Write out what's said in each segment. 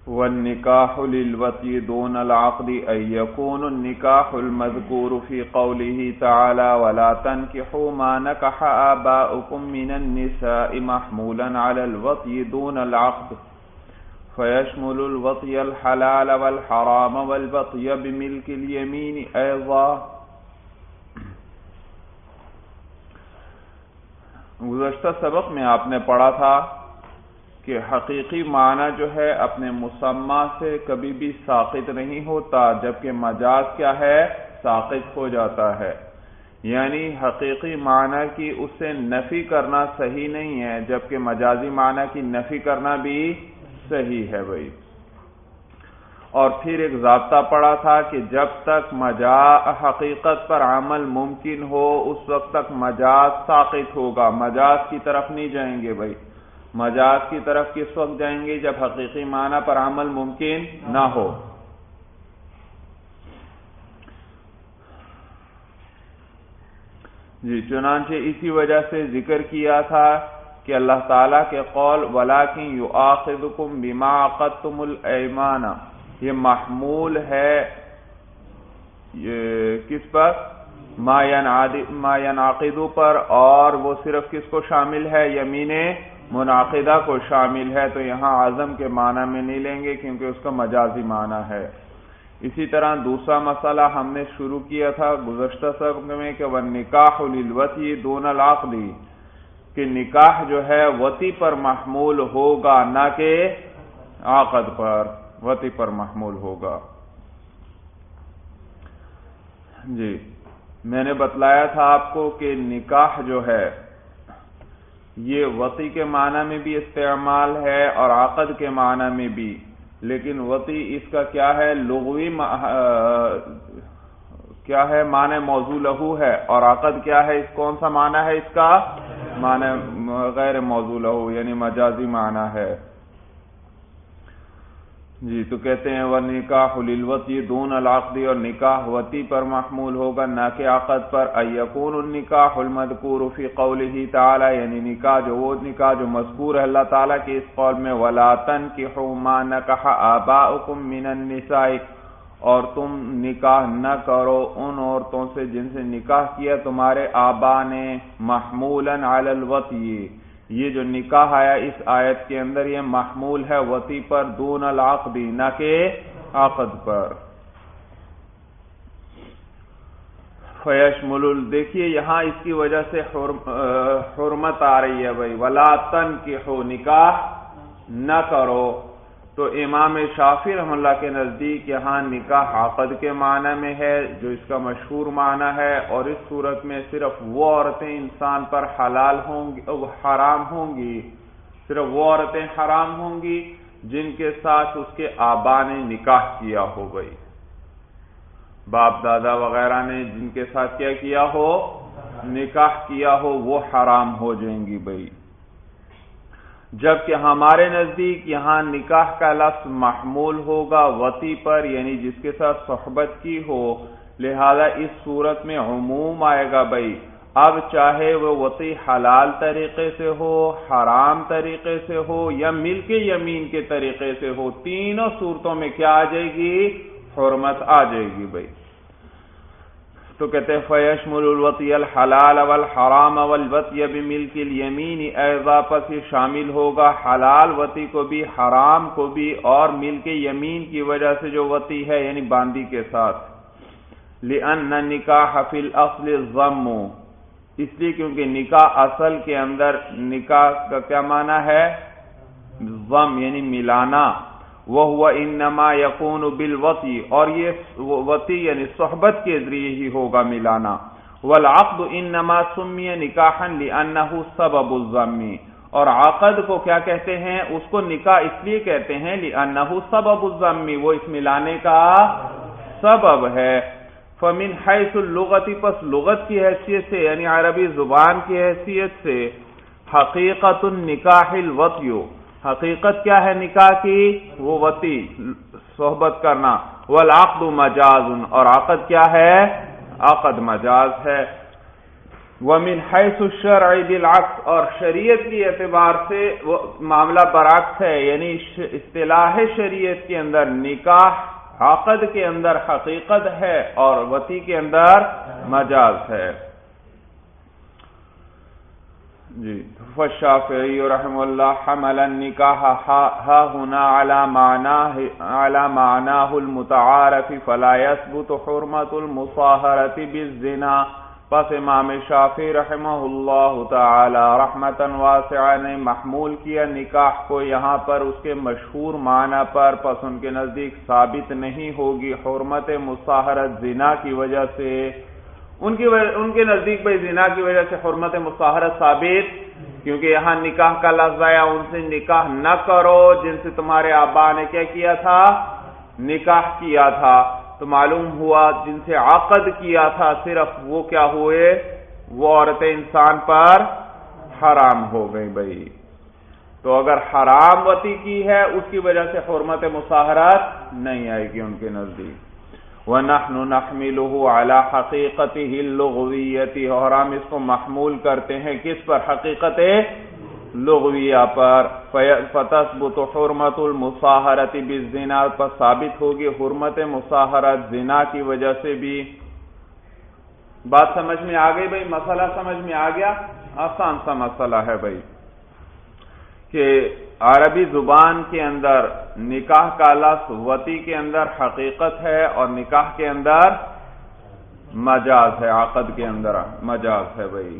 والنکاح للوطی دون العقد ان یکون النکاح المذکور فی قوله تعالی ولا تنکحوا ما نکح آباؤکم من النساء محمولا علی الوطی دون العقد فیشمل الوطی الحلال والحرام والوطی بملک الیمین ایضا۔ گزشتہ سبق میں آپ نے پڑھا تھا کہ حقیقی معنی جو ہے اپنے مسمى سے کبھی بھی ساقط نہیں ہوتا، جبکہ مجاز کیا ہے؟ ساقط ہو جاتا ہے۔ یعنی حقیقی معنی کی اس سے نفی کرنا صحیح نہیں ہے، جبکہ مجازی معنی کی نفی کرنا بھی صحیح ہے بھائی۔ اور پھر ایک ضابطہ پڑا تھا کہ جب تک حقیقت پر عمل ممکن ہو اس وقت تک مجاز ساقط ہوگا، مجاز کی طرف نہیں جائیں گے بھائی۔ مجاز کی طرف کس وقت جائیں گے؟ جب حقیقی معنی پر عمل ممکن نہ ہو۔ جی چنانچہ اسی وجہ سے ذکر کیا تھا کہ اللہ تعالیٰ کے قول وَلَٰكِن يُؤَاخِذُكُم بِمَا عَقَدتُّمُ الْأَيْمَانَ یہ محمول ہے کس پر؟ ما ینعقد پر، اور وہ صرف کس کو شامل ہے؟ یمین منعقدہ کو شامل ہے، تو یہاں عزم کے معنی میں نہیں لیں گے کیونکہ اس کا مجازی معنی ہے۔ اسی طرح دوسرا مسئلہ ہم نے شروع کیا تھا گزشتہ سبق میں کہ وَالنِّکَاحُ لِلْوَطْیِ دُونَ الْعَقْدِ کہ نکاح جو ہے وطی پر محمول ہوگا نہ کہ عقد پر، وطی پر محمول ہوگا۔ جی میں نے بتلایا تھا آپ کو کہ نکاح جو ہے یہ وطی کے معنی میں بھی استعمال ہے اور عقد کے معنی میں بھی، لیکن وطی اس کا کیا ہے؟ لغوی کیا ہے؟ معنی موضوع لہو ہے، اور عقد کیا ہے؟ اس کون سا معنی ہے اس کا؟ معنی غیر موضوع لہو یعنی مجازی معنی ہے۔ جی تو کہتے ہیں وَالنِّکَاحُ لِلْوَطْیِ دُونَ الْعَقْدِ اور نکاح وطی پر محمول ہوگا نہ کہ عقد پر۔ أَن يَكُونُ النِّکَاحُ الْمَذْکُورُ فِي قَوْلِهِ تَعَالَى یعنی نکاح جو مذکور ہے اللہ تعالیٰ کے اس قول میں وَلَا تَنْكِحُوا مَا نَكَحَ آبَاؤُكُم مِّنَ النِّسَاءِ اور تم نکاح نہ کرو ان عورتوں سے جن سے نکاح کیا تمہارے آبا نے، محمولاً علی الوطی یہ جو نکاح آیا اس آیت کے اندر یہ محمول ہے وطی پر، دون العقد نہ کہ عقد پر۔ فیشمل دیکھیے یہاں اس کی وجہ سے حرمت آ رہی ہے بھائی، ولا تنکحوا نکاح نہ کرو، تو امام شافعی رحمہ اللہ کے نزدیک یہاں نکاح عقد کے معنی میں ہے جو اس کا مشہور معنی ہے، اور اس صورت میں صرف وہ عورتیں انسان پر حلال ہوں گی، حرام ہوں گی، صرف وہ عورتیں حرام ہوں گی جن کے ساتھ اس کے آبا نے نکاح کیا ہو گئی، باپ دادا وغیرہ نے جن کے ساتھ کیا کیا ہو؟ نکاح کیا ہو، وہ حرام ہو جائیں گی بھائی۔ جبکہ ہمارے نزدیک یہاں نکاح کا لفظ محمول ہوگا وطی پر یعنی جس کے ساتھ صحبت کی ہو، لہذا اس صورت میں عموم آئے گا بھائی۔ اب چاہے وہ وطی حلال طریقے سے ہو، حرام طریقے سے ہو یا ملک یمین کے طریقے سے ہو، تینوں صورتوں میں کیا آ جائے گی؟ حرمت آ جائے گی بھائی۔ تو کہتے ہیں فیشمل الوطی الحلال والحرام والوطی بملک الیمین ایضا پس یہ شامل ہوگا حلال وطی کو بھی، حرام کو بھی، اور ملک یمین کی وجہ سے جو وطی ہے یعنی باندی کے ساتھ۔ لأن النکاح فی الاصل الضم اس لیے کیونکہ نکاح اصل کے اندر نکاح کا کیا معنی ہے؟ ضم یعنی ملانا، وَهُوَ إِنَّمَا يَكُونُ بِالْوَطِي اور یہ وطی یعنی صحبت کے ذریعے ہی ہوگا ملانا۔ وَالْعَقْدُ إِنَّمَا سُمِّيَ نِكَاحًا لِأَنَّهُ سَبَبُ الضَّمِّ اور عقد کو کیا کہتے ہیں؟ اس کو نکاح اس لیے کہتے ہیں لِأَنَّهُ سَبَبُ الضَّمِّ وہ اس ملانے کا سبب ہے۔ فَمِنْ حَيْثُ اللُّغَةِ پس لغت کی حیثیت سے یعنی عربی زبان کی حیثیت سے حقیقت النکاح الوطی حقیقت کیا ہے نکاح کی؟ وہ وطی صحبت کرنا، والعقد مجاز اور عقد کیا ہے؟ عقد مجاز ہے۔ ومن حیث الشرع بالعکس، اور شریعت کی اعتبار سے وہ معاملہ برعکس ہے، یعنی اصطلاح شریعت کے اندر نکاح عقد کے اندر حقیقت ہے اور وطی کے اندر مجاز ہے۔ جی فالشافعی رحمہ اللہ حمل النکاح ہا ہنا علی معناه المتعارف فلا يثبت حرمت المصاہرۃ بالزنا۔ پس امام شافعی رحمہ اللہ تعالی رحمتا واسعہ نے محمول کیا نکاح کو یہاں پر اس کے مشہور معنی پر، پس ان کے نزدیک ثابت نہیں ہوگی حرمت مصاہرت زنا کی وجہ سے۔ ان کے نزدیک بھائی زنا کی وجہ سے حرمت مصاہرت ثابت، کیونکہ یہاں نکاح کا لفظ آیا، ان سے نکاح نہ کرو جن سے تمہارے آبا نے کیا کیا تھا، نکاح کیا تھا، تو معلوم ہوا جن سے عقد کیا تھا صرف وہ کیا ہوئے، وہ عورتیں انسان پر حرام ہو گئی بھائی۔ تو اگر حرام وطی کی ہے اس کی وجہ سے حرمت مصاہرت نہیں آئے گی ان کے نزدیک۔ وَنَحْنُ نَحْمِلُهُ عَلَى حَقِيقَتِهِ اللُّغْوِيَّةِ، اور ہم اس کو محمول کرتے ہیں کس پر، حقیقت لغویہ پر۔ فَتَثْبُتُ حُرْمَةُ الْمُصَاهَرَةِ بِالزِّنَا، پر ثابت ہوگی حرمت مصاہرت زنا کی وجہ سے بھی۔ بات سمجھ میں آ گئی بھائی، مسئلہ سمجھ میں آ گیا، آسان سا مسئلہ ہے بھائی، کہ عربی زبان کے اندر نکاح کا لفظ وطی کے اندر حقیقت ہے اور نکاح کے اندر مجاز ہے، عقد کے اندر مجاز ہے بھائی۔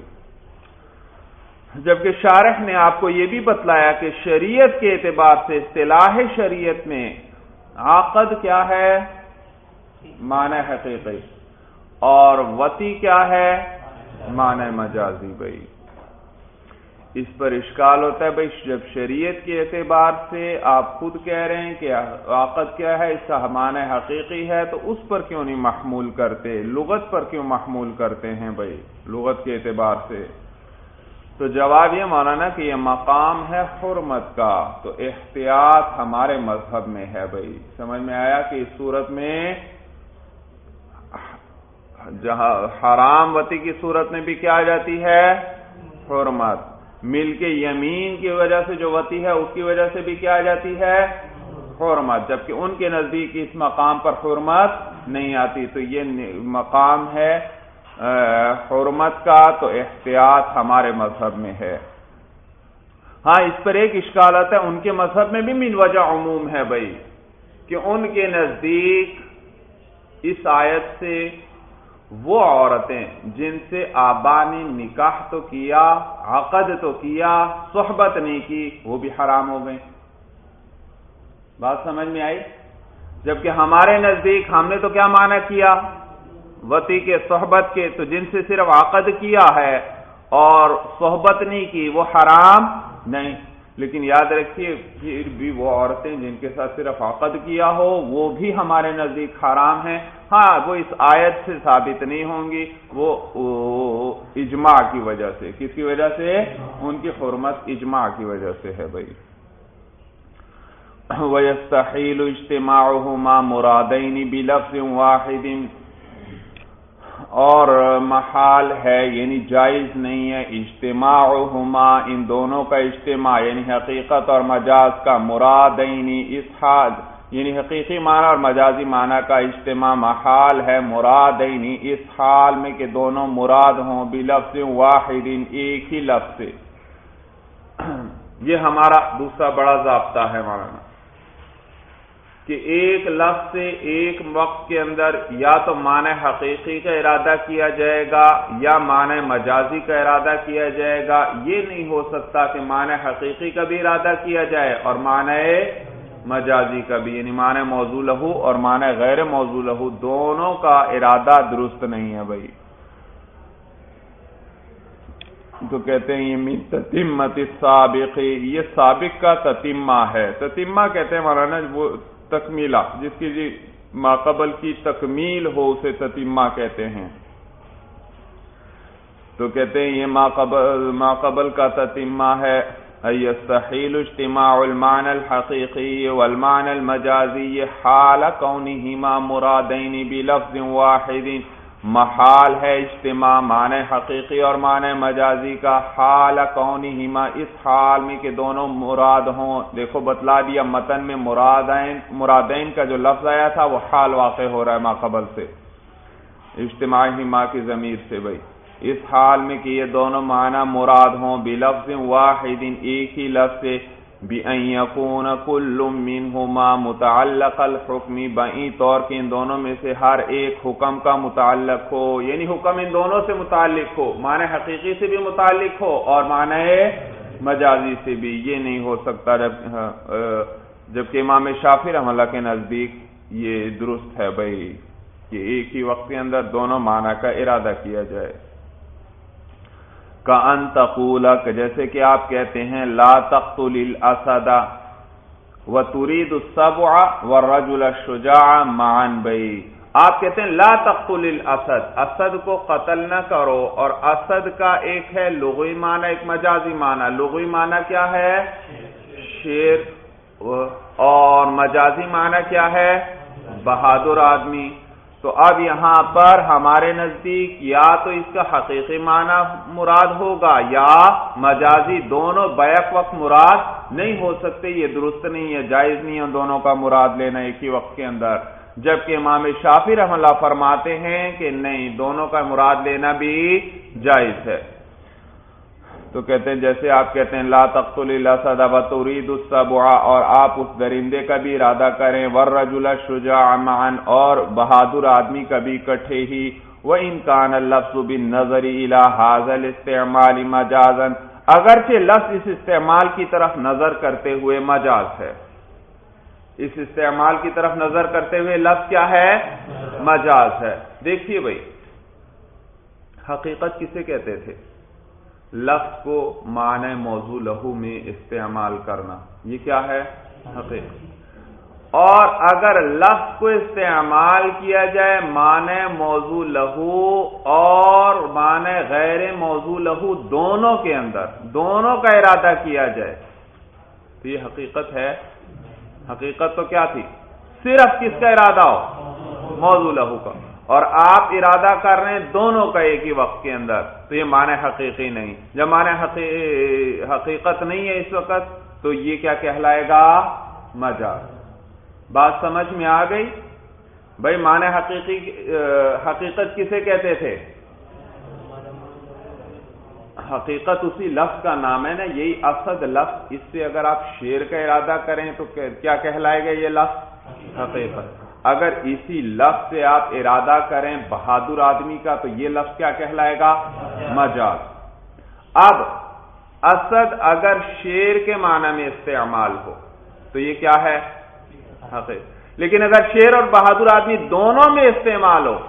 جبکہ شارح نے آپ کو یہ بھی بتلایا کہ شریعت کے اعتبار سے اصطلاح شریعت میں عقد کیا ہے، معنی حقیقی، اور وطی کیا ہے، معنی مجازی بھائی۔ اس پر اشکال ہوتا ہے بھائی، جب شریعت کے اعتبار سے آپ خود کہہ رہے ہیں کہ عقد کیا ہے، اس کا معنی حقیقی ہے، تو اس پر کیوں نہیں محمول کرتے، لغت پر کیوں محمول کرتے ہیں بھائی، لغت کے اعتبار سے؟ تو جواب یہ مولانا کہ یہ مقام ہے حرمت کا، تو احتیاط ہمارے مذہب میں ہے بھائی۔ سمجھ میں آیا کہ اس صورت میں جہاں حرام وطی کی صورت میں بھی کیا آ جاتی ہے، حرمت۔ مل کے یمین کی وجہ سے جو وطی ہے اس کی وجہ سے بھی کیا آ جاتی ہے، حرمت، جبکہ ان کے نزدیک اس مقام پر حرمت نہیں آتی۔ تو یہ مقام ہے حرمت کا، تو احتیاط ہمارے مذہب میں ہے۔ ہاں اس پر ایک اشکال آتا ہے، ان کے مذہب میں بھی من وجہ عموم ہے بھائی، کہ ان کے نزدیک اس آیت سے وہ عورتیں جن سے آبا نے نکاح تو کیا، عقد تو کیا، صحبت نہیں کی، وہ بھی حرام ہو گئیں۔ بات سمجھ میں آئی؟ جبکہ ہمارے نزدیک ہم نے تو کیا معنی کیا، وطی کے، صحبت کے، تو جن سے صرف عقد کیا ہے اور صحبت نہیں کی وہ حرام نہیں۔ لیکن یاد رکھیے پھر بھی وہ عورتیں جن کے ساتھ صرف عقد کیا ہو وہ بھی ہمارے نزدیک حرام ہیں۔ ہاں وہ اس آیت سے ثابت نہیں ہوں گی، وہ اجماع کی وجہ سے، کس کی وجہ سے، ان کی حرمت اجماع کی وجہ سے ہے بھائی۔ وَيَسْتَحِيلُ اجْتِمَاعُهُمَا مُرَادَيْنِ بِلَفْظٍ وَاحِدٍ، اور محال ہے یعنی جائز نہیں ہے اجتماعہما، ان دونوں کا اجتماع یعنی حقیقت اور مجاز کا، مرادینی اس حال یعنی حقیقی معنی اور مجازی معنی کا اجتماع محال ہے، مرادینی اس حال میں کہ دونوں مراد ہوں، بلفظ واحد ایک ہی لفظ سے۔ یہ ہمارا دوسرا بڑا ضابطہ ہے مولانا، کہ ایک لفظ سے ایک وقت کے اندر یا تو معنی حقیقی کا ارادہ کیا جائے گا یا معنی مجازی کا ارادہ کیا جائے گا۔ یہ نہیں ہو سکتا کہ معنی حقیقی کا بھی ارادہ کیا جائے اور معنی مجازی کا بھی، یعنی معنی موضوع لہو اور معنی غیر موضوع لہو دونوں کا ارادہ درست نہیں ہے بھائی۔ تو کہتے ہیں یہ من تتمت السابق، یہ سابق کا تتمہ ہے۔ تتمہ کہتے ہیں مولانا وہ تکمیلہ، جس کی ماقبل کی تکمیل ہو اسے تتمہ کہتے ہیں۔ تو کہتے ہیں یہ ماقبل کا تتمہ ہے، يستحيل اجتماع المعنى الحقيقي والمعنى المجازي حال كونهما مرادين بلفظ واحد، محال ہے اجتماع معنی حقیقی اور معنی مجازی کا، حال کونہما اس حال میں کہ دونوں مراد ہوں۔ دیکھو بتلا دیا متن میں مرادین کا جو لفظ آیا تھا وہ حال واقع ہو رہا ہے ما قبل سے، اجتماعہما کی ضمیر سے بھائی، اس حال میں کہ یہ دونوں معنی مراد ہوں، بلفظ واحد ایک ہی لفظ سے، بِأَن يَكُونَ كُلٌّ مِّنْهُمَا مُتَعَلَّقَ الْحُكْمِ بَعِیں طور کہ ان دونوں میں سے ہر ایک حکم کا متعلق ہو، یعنی حکم ان دونوں سے متعلق ہو، معنی حقیقی سے بھی متعلق ہو اور معنی مجازی سے بھی۔ یہ نہیں ہو سکتا جبکہ امام شافعی رحمہ اللہ کے نزدیک یہ درست ہے بھائی کہ ایک ہی وقت کے اندر دونوں معنی کا ارادہ کیا جائے۔ کأن تقول جیسے کہ آپ کہتے ہیں لا تقتل الاسد وتريد السبع والرجل الشجاع معا بھائی، آپ کہتے ہیں لا تقتل الاسد، اسد کو قتل نہ کرو، اور اسد کا ایک ہے لغوی معنی ایک مجازی معنی۔ لغوی معنی کیا ہے؟ شیر، اور مجازی معنی کیا ہے؟ بہادر آدمی۔ تو اب یہاں پر ہمارے نزدیک یا تو اس کا حقیقی معنی مراد ہوگا یا مجازی، دونوں بیک وقت مراد نہیں ہو سکتے، یہ درست نہیں ہے، جائز نہیں ہے دونوں کا مراد لینا ایک ہی وقت کے اندر، جبکہ امام شافعی رحمہ اللہ فرماتے ہیں کہ نہیں، دونوں کا مراد لینا بھی جائز ہے۔ تو کہتے ہیں جیسے آپ کہتے ہیں لا تقتل الاسد وتريد السبع، اور آپ اس درندے کا بھی ارادہ کریں، والرجل الشجاع معا، اور بہادر آدمی کا بھی اکٹھے ہی، وَإِن كَانَ اللَّفْظُ بِالنَّظَرِ إِلَى هَذَا الْإِسْتِعْمَالِ مَجَازًا، اگرچہ لفظ اس استعمال کی طرف نظر کرتے ہوئے مجاز ہے، اس استعمال کی طرف نظر کرتے ہوئے لفظ کیا ہے؟ مجاز ہے۔ دیکھیے بھائی، حقیقت کسے کہتے تھے؟ لفظ کو معنی موضوع لہو میں استعمال کرنا، یہ کیا ہے؟ حقیقت۔ اور اگر لفظ کو استعمال کیا جائے معنی موضوع لہو اور معنی غیر موضوع لہو دونوں کے اندر، دونوں کا ارادہ کیا جائے تو یہ حقیقت ہے۔ حقیقت تو کیا تھی؟ صرف کس کا ارادہ ہو؟ موضوع لہو کا، اور آپ ارادہ کر رہے ہیں دونوں کا ایک ہی وقت کے اندر، تو یہ معنی حقیقی نہیں۔ جب معنی حقیقت نہیں ہے اس وقت تو یہ کیا کہلائے گا؟ مجاز۔ بات سمجھ میں آ گئی بھائی؟ معنی حقیقت کسے کہتے تھے؟ حقیقت اسی لفظ کا نام ہے نا، یہی اسد لفظ، اس سے اگر آپ شیر کا ارادہ کریں تو کیا کہلائے گا یہ لفظ؟ حقیقت۔ اگر اسی لفظ سے آپ ارادہ کریں بہادر آدمی کا تو یہ لفظ کیا کہلائے گا؟ مجاز۔ اب اسد اگر شیر کے معنی میں استعمال ہو تو یہ کیا ہے؟ حقیقت۔ لیکن اگر شیر اور بہادر آدمی دونوں میں استعمال ہو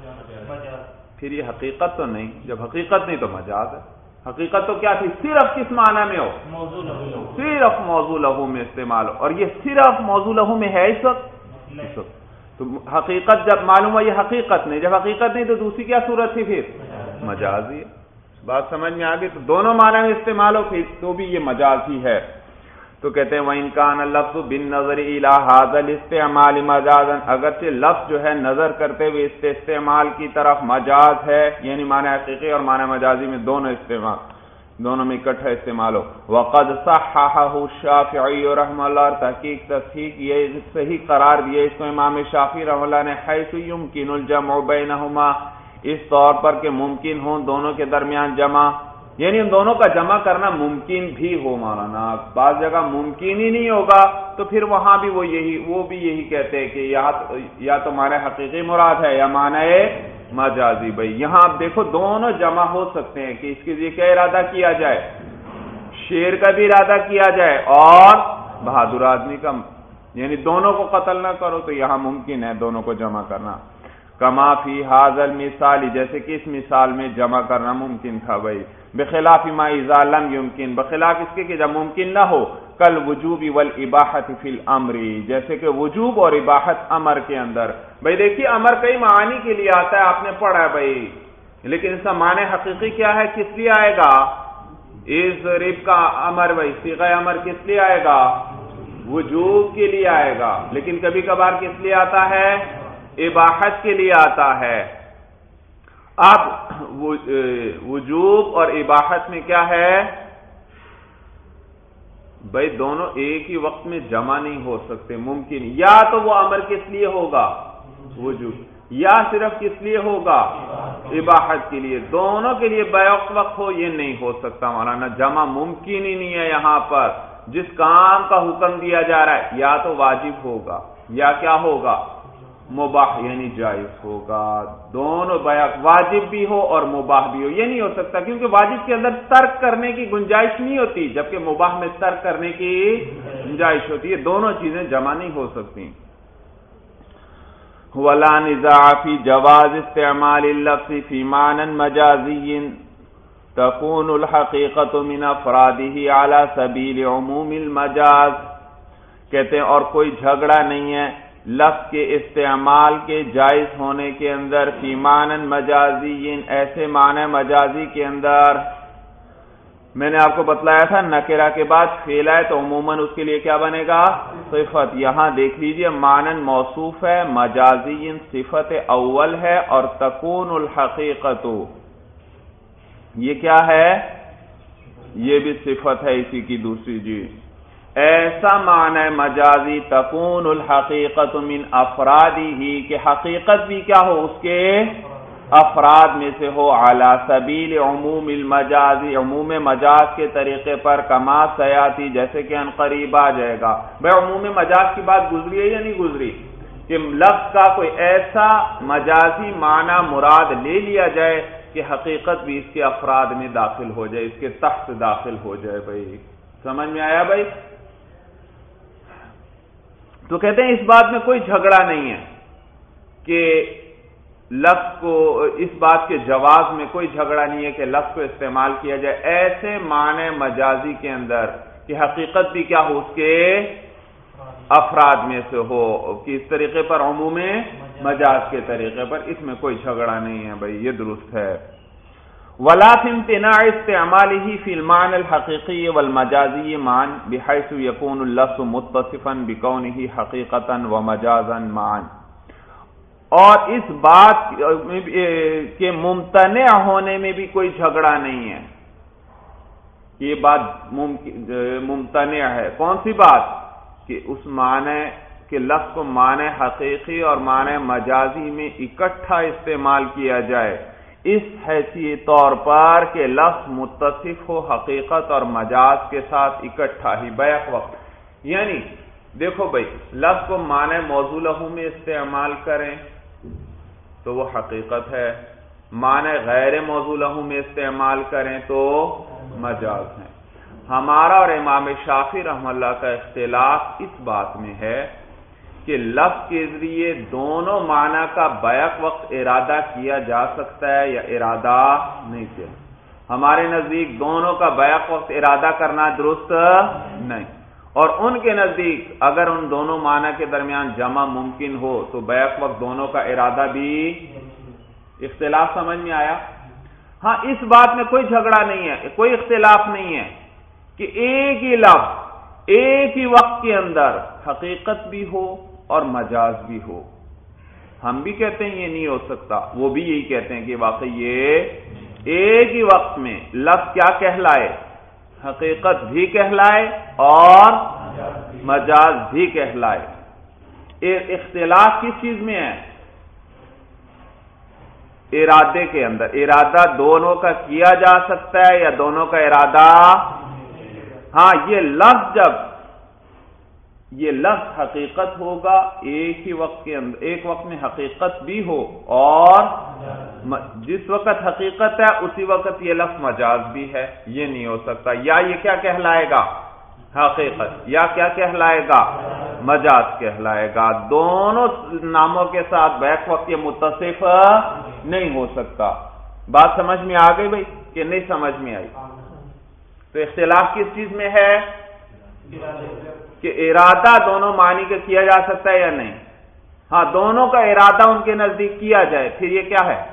پھر یہ حقیقت تو نہیں، جب حقیقت نہیں تو مجاز ہے۔ حقیقت تو کیا تھی؟ صرف کس معنی میں ہو؟ صرف موضوع لہو میں استعمال ہو، اور یہ صرف موضوع لہو میں ہے اس وقت۔ تو حقیقت جب معلوم ہوا یہ حقیقت نہیں، جب حقیقت نہیں تو دوسری کیا صورت تھی؟ پھر مجازی ہے۔ بات سمجھ میں آ گئی؟ تو دونوں معنی میں استعمال ہو پھر تو بھی یہ مجاز ہی ہے۔ تو کہتے ہیں وَإِن كَانَ اللَّفْظُ بِالنَّظَرِ إِلَى هَذَا الْإِسْتِعْمَالِ مَجَازًا، اگرچہ لفظ جو ہے نظر کرتے ہوئے اس کے استعمال کی طرف مجاز ہے، یعنی معنی حقیقی اور معنی مجازی میں دونوں میں اکٹھا استعمال ہو۔ وَقَدْ صَحَّحَهُ الشَّافِعِيُّ رحمہ اللہ، تحقیق تصحیح یہ صحیح قرار دیا اس کو امام شافعی رحمہ اللہ نے، حیث يمكن الجمع بینہما، اس طور پر کہ ممکن ہوں دونوں کے درمیان جمع، یعنی ان دونوں کا جمع کرنا ممکن بھی ہو۔ مولانا بعض جگہ ممکن ہی نہیں ہوگا تو پھر وہاں بھی وہ بھی یہی کہتے ہیں کہ یا تو معنی حقیقی مراد ہے یا معنی مجازی۔ بھائی یہاں آپ دیکھو دونوں جمع ہو سکتے ہیں کہ اس کے لیے کیا ارادہ کیا جائے؟ شیر کا بھی ارادہ کیا جائے اور بہادر آدمی کا، یعنی دونوں کو قتل نہ کرو، تو یہاں ممکن ہے دونوں کو جمع کرنا۔ کما فی ھذا المثال، جیسے کہ اس مثال میں جمع کرنا ممکن تھا بھائی، بخلاف ما اذا لم يمكن، بخلاف اس کے کہ جب ممکن نہ ہو، کل وجوب والاباحۃ فی الامر، جیسے کہ وجوب اور اباحت امر کے اندر۔ بھائی دیکھیے امر کئی معانی کے لیے آتا ہے، آپ نے پڑھا ہے بھائی، لیکن اس کا معنی حقیقی کیا ہے؟ کس لیے آئے گا؟ اضرب کا امر بھائی صیغہ امر کس لیے آئے گا؟ وجوب کے لیے آئے گا، لیکن کبھی کبھار کس لیے آتا ہے؟ اباحت کے لیے آتا ہے۔ اب وجوب اور اباحت میں کیا ہے بھائی؟ دونوں ایک ہی وقت میں جمع نہیں ہو سکتے، ممکن یا تو وہ امر کس لیے ہوگا وجوب، یا صرف کس لیے ہوگا اباحت کے لیے، دونوں کے لیے بیک وقت ہو یہ نہیں ہو سکتا مولانا، جمع ممکن ہی نہیں ہے۔ یہاں پر جس کام کا حکم دیا جا رہا ہے یا تو واجب ہوگا یا کیا ہوگا مباح یعنی جائز ہوگا، دونوں بیک واجب بھی ہو اور مباح بھی ہو یہ نہیں ہو سکتا، کیونکہ واجب کے اندر ترک کرنے کی گنجائش نہیں ہوتی جبکہ مباح میں ترک کرنے کی گنجائش ہوتی ہے، دونوں چیزیں جمع نہیں ہو سکتی۔ ولا نزاع فی جواز استعمال اللفظ فی معنى مجازی تكون الحقیقت من افراده على سبیل عموم المجاز، کہتے ہیں اور کوئی جھگڑا نہیں ہے لفظ کے استعمال کے جائز ہونے کے اندر فی معنی مجازی، ایسے معنی مجازی کے اندر۔ میں نے آپ کو بتلایا تھا نکرہ کے بعد فعل ہے تو عموماً اس کے لیے کیا بنے گا صفت، یہاں دیکھ لیجئے معنی موصوف ہے، مجازی صفت اول ہے اور تکون الحقیقت یہ کیا ہے یہ بھی صفت ہے اسی کی دوسری جی، ایسا معنی مجازی تکون الحقیقت من افرادی کہ حقیقت بھی کیا ہو اس کے افراد میں سے ہو، علی سبیل عموم المجازی عموم مجاز کے طریقے پر، کما سیاتی جیسے کہ ان قریب آ جائے گا۔ بھائی عموم مجاز کی بات گزری ہے یا نہیں گزری کہ لفظ کا کوئی ایسا مجازی معنی مراد لے لیا جائے کہ حقیقت بھی اس کے افراد میں داخل ہو جائے، اس کے تحت داخل ہو جائے۔ بھائی سمجھ میں آیا بھائی؟ تو کہتے ہیں اس بات میں کوئی جھگڑا نہیں ہے کہ لفظ کو، اس بات کے جواز میں کوئی جھگڑا نہیں ہے کہ لفظ کو استعمال کیا جائے ایسے معنی مجازی کے اندر کہ حقیقت بھی کیا ہو اس کے افراد میں سے ہو، کہ اس طریقے پر عموم مجاز کے طریقے پر، اس میں کوئی جھگڑا نہیں ہے بھائی، یہ درست ہے۔ ولا فی امتناع استعماله فی المعنى الحقیقی والمجازی معا بحیث یکون اللفظ متصفا بکونہ حقیقتا ومجازا معا، اور اس بات کے ممتنع ہونے میں بھی کوئی جھگڑا نہیں ہے، یہ بات ممتنع ہے۔ کون سی بات؟ کہ اس معنی کہ لفظ کو معنی حقیقی اور معنی مجازی میں اکٹھا استعمال کیا جائے، اس حیثیت طور پر کہ لفظ متصف ہو حقیقت اور مجاز کے ساتھ اکٹھا ہی بیک وقت۔ یعنی دیکھو بھائی لفظ کو معنی موضوع لہو میں استعمال کریں تو وہ حقیقت ہے، معنی غیر موضوع لہو میں استعمال کریں تو مجاز ہے۔ ہمارا اور امام شافعی رحمہ اللہ کا اختلاف اس بات میں ہے کہ لفظ کے ذریعے دونوں معنی کا بیک وقت ارادہ کیا جا سکتا ہے یا ارادہ نہیں کیا۔ ہمارے نزدیک دونوں کا بیک وقت ارادہ کرنا درست نہیں، اور ان کے نزدیک اگر ان دونوں معنی کے درمیان جمع ممکن ہو تو بیک وقت دونوں کا ارادہ بھی۔ اختلاف سمجھ میں آیا؟ ہاں اس بات میں کوئی جھگڑا نہیں ہے، کوئی اختلاف نہیں ہے کہ ایک ہی لفظ ایک ہی وقت کے اندر حقیقت بھی ہو اور مجاز بھی ہو۔ ہم بھی کہتے ہیں یہ نہیں ہو سکتا، وہ بھی یہی کہتے ہیں کہ واقعی یہ ایک ہی وقت میں لفظ کیا کہلائے حقیقت بھی کہلائے اور مجاز بھی کہلائے۔ اختلاف کس چیز میں ہے؟ ارادے کے اندر، ارادہ دونوں کا کیا جا سکتا ہے یا دونوں کا ارادہ، ہاں یہ لفظ جب یہ لفظ حقیقت ہوگا ایک ہی وقت کے اندر، ایک وقت میں حقیقت بھی ہو اور جس وقت حقیقت ہے اسی وقت یہ لفظ مجاز بھی ہے، یہ نہیں ہو سکتا۔ یا یہ کیا کہلائے گا حقیقت، یا کیا کہلائے گا مجاز کہلائے گا، دونوں ناموں کے ساتھ بیک وقت یہ متصف نہیں ہو سکتا۔ بات سمجھ میں آ گئی بھائی کہ نہیں سمجھ میں آئی؟ تو اختلاف کس چیز میں ہے کہ ارادہ دونوں معنی کا کیا جا سکتا ہے یا نہیں۔ ہاں دونوں کا ارادہ ان کے نزدیک کیا جائے پھر یہ کیا ہے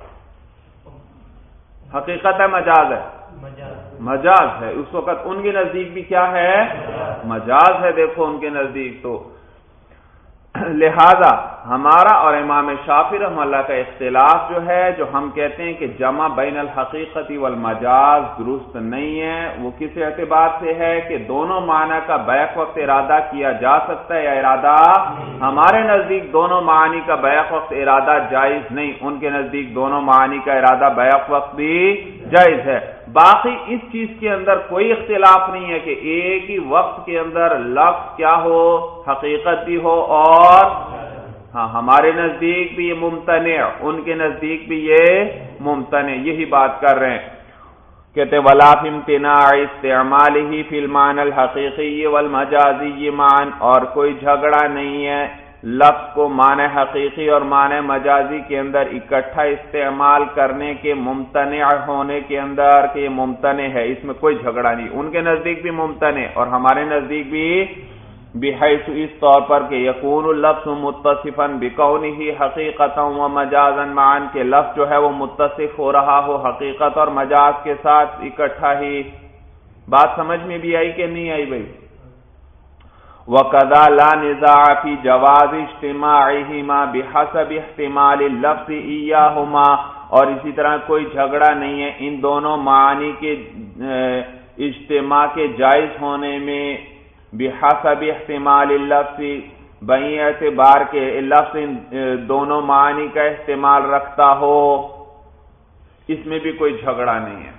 حقیقت ہے مجاز ہے؟ مجاز ہے، اس وقت ان کے نزدیک بھی کیا ہے مجاز ہے۔ دیکھو ان کے نزدیک تو لہذا ہمارا اور امام شافعی رحمہ اللہ کا اختلاف جو ہے، جو ہم کہتے ہیں کہ جمع بین الحقیقت والمجاز درست نہیں ہے، وہ کس اعتبار سے ہے کہ دونوں معنی کا بیک وقت ارادہ کیا جا سکتا ہے یا ارادہ، ہمارے نزدیک دونوں معنی کا بیک وقت ارادہ جائز نہیں، ان کے نزدیک دونوں معنی کا ارادہ بیک وقت بھی جائز ہے۔ باقی اس چیز کے اندر کوئی اختلاف نہیں ہے کہ ایک ہی وقت کے اندر لفظ کیا ہو، حقیقت بھی ہو، اور ہاں ہمارے نزدیک بھی یہ ممتنع، ان کے نزدیک بھی یہ ممتنع، یہی بات کر رہے ہیں۔ کہتے ولا فی امتناع استعمالہ فی المعنی الحقیقی والمجازی معا، اور کوئی جھگڑا نہیں ہے لفظ کو معنی حقیقی اور معنی مجازی کے اندر اکٹھا استعمال کرنے کے ممتنع ہونے کے اندر، کہ یہ ممتنع ہے، اس میں کوئی جھگڑا نہیں، ان کے نزدیک بھی ممتنع اور ہمارے نزدیک بھی، بحیث اس طور پر کہ یکون اللفظ متصفا بکونہ حقیقتا و مجازا معا، کہ لفظ جو ہے وہ متصف ہو رہا ہو حقیقت اور مجاز کے ساتھ اکٹھا ہی۔ بات سمجھ میں بھی آئی کہ نہیں آئی بھائی؟ وَقَذَا لَا نِزَاعَ فِي جَوَازِ اجْتِمَاعِهِمَا بِحَسَبِ احْتِمَالِ اللَّفْظِ إِيَّاهُمَا، اور اسی طرح کوئی جھگڑا نہیں ہے ان دونوں معانی کے اجتماع کے جائز ہونے میں، بِحَسَبِ احْتِمَالِ اللَّفْظِ، بہی اعتبار کے لفظ دونوں معانی کا احتمال رکھتا ہو، اس میں بھی کوئی جھگڑا نہیں ہے۔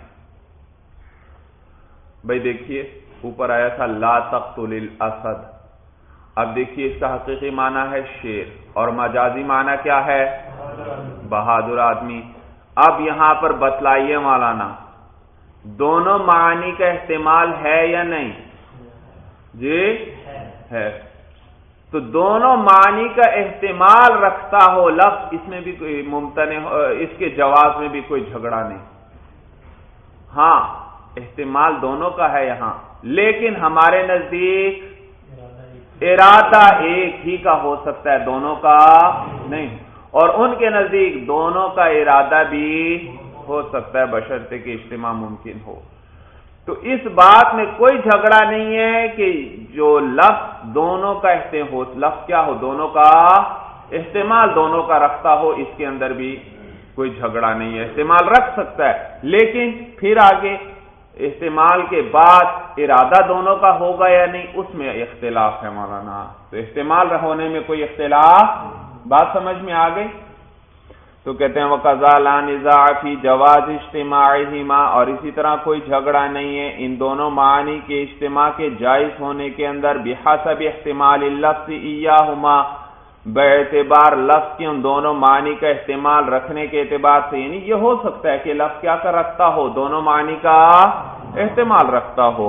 بھائی دیکھیے اوپر آیا تھا لا تقتل الاسد، اب دیکھیے اس کا حقیقی معنی ہے شیر اور مجازی معنی کیا ہے؟ بہادر آدمی۔ اب یہاں پر بتلائیے مولانا، دونوں معانی کا احتمال ہے یا نہیں؟ جی ہے۔ تو دونوں معنی کا احتمال رکھتا ہو لفظ، اس میں بھی کوئی ممتنع، اس کے جواز میں بھی کوئی جھگڑا نہیں۔ ہاں احتمال دونوں کا ہے یہاں، لیکن ہمارے نزدیک ارادہ ایک ہی کا ہو سکتا ہے، دونوں کا نہیں، اور ان کے نزدیک دونوں کا ارادہ بھی ہو سکتا ہے بشرطے کہ اجتماع ممکن ہو۔ تو اس بات میں کوئی جھگڑا نہیں ہے کہ جو لفظ دونوں کا لفظ کیا ہو، دونوں کا احتمال دونوں کا رکھتا ہو، اس کے اندر بھی کوئی جھگڑا نہیں ہے، احتمال رکھ سکتا ہے، لیکن پھر آگے احتمال کے بعد ارادہ دونوں کا ہوگا یا نہیں، اس میں اختلاف ہے مولانا۔ تو احتمال ہونے میں کوئی اختلاف، بات سمجھ میں آ گئی؟ تو کہتے ہیں وَقَذَا لَا نِزَاعَ فِي جَوَازِ اجْتِمَاعِهِمَا، اور اسی طرح کوئی جھگڑا نہیں ہے ان دونوں معانی کے اجتماع کے جائز ہونے کے اندر، بِحَسَبِ احتمال اللفظ إِيَّاهُمَا، باعتبار لفظ کے ان دونوں معنی کا احتمال رکھنے کے اعتبار سے، یعنی یہ ہو سکتا ہے کہ لفظ کیا کر رکھتا ہو، دونوں معنی کا احتمال رکھتا ہو۔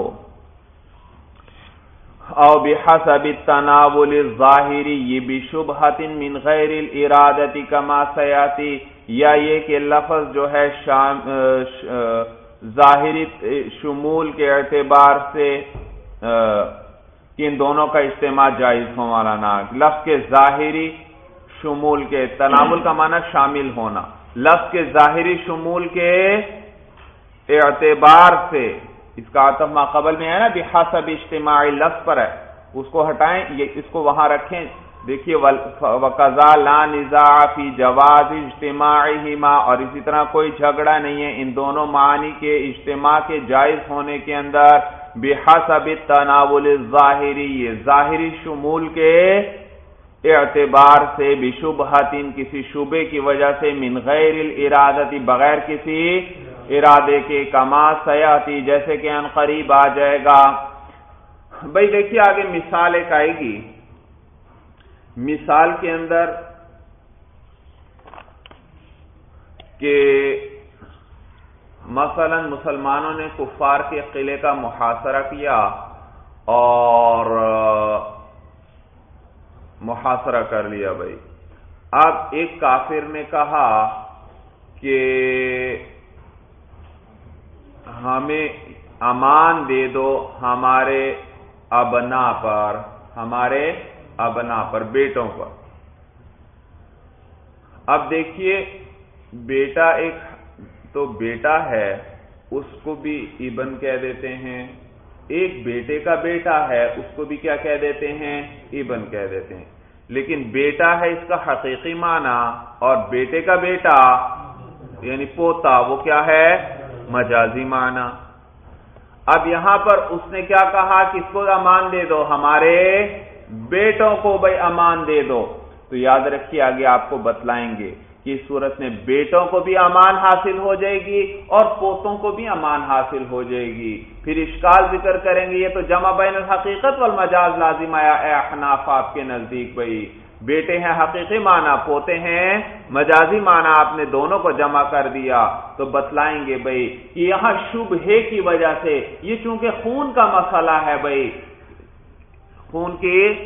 او بحسب التناول الظاہری بشبہۃ من غیر الارادۃ کما سیاتی، یا یہ کہ لفظ جو ہے ظاہری شمول کے اعتبار سے کہ ان دونوں کا اجتماع جائز ہو مولانا، لفظ کے ظاہری شمول کے، تناول کا معنی شامل ہونا، لفظ کے ظاہری شمول کے اعتبار سے، اس کا عطف ما قبل میں ہے نا بحسب اجتماع لفظ پر ہے، اس کو ہٹائیں، یہ اس کو وہاں رکھیں، دیکھیے وَقَذَا لَا نِزَاعَ فِي جَوَازِ اجْتِمَاعِهِمَا، اور اسی طرح کوئی جھگڑا نہیں ہے ان دونوں معانی کے اجتماع کے جائز ہونے کے اندر، بحسب التناول الظاہری، یہ ظاہری شمول کے اعتبار سے، بشبہۃ کسی شبے کی وجہ سے، من غیر الارادۃ بغیر کسی ارادے کے، کما سیاتی جیسے کہ ان قریب آ جائے گا۔ بھائی دیکھیے آگے مثال ایک آئے گی، مثال کے اندر کہ مثلا مسلمانوں نے کفار کے قلعے کا محاصرہ کیا اور محاصرہ کر لیا بھائی۔ اب ایک کافر نے کہا کہ ہمیں امان دے دو ہمارے ابنا پر، بیٹوں پر۔ اب دیکھیے بیٹا ایک تو بیٹا ہے، اس کو بھی ابن کہہ دیتے ہیں، ایک بیٹے کا بیٹا ہے، اس کو بھی کیا کہہ دیتے ہیں؟ ابن کہہ دیتے ہیں۔ لیکن بیٹا ہے اس کا حقیقی معنی، اور بیٹے کا بیٹا یعنی پوتا وہ کیا ہے؟ مجازی معنی۔ اب یہاں پر اس نے کیا کہا کہ اس کو امان دے دو، ہمارے بیٹوں کو بھائی امان دے دو، تو یاد رکھیے آگے آپ کو بتلائیں گے کہ اس صورت میں بیٹوں کو بھی امان حاصل ہو جائے گی اور پوتوں کو بھی امان حاصل ہو جائے گی۔ پھر اشکال ذکر کریں گے، یہ تو جمع بین الحقیقت والمجاز لازم آیا اے احناف آپ کے نزدیک، بھائی بیٹے ہیں حقیقی معنی، پوتے ہیں مجازی معنی، آپ نے دونوں کو جمع کر دیا، تو بتلائیں گے بھائی کہ یہاں شبہے کی وجہ سے، یہ چونکہ خون کا مسئلہ ہے بھائی، خون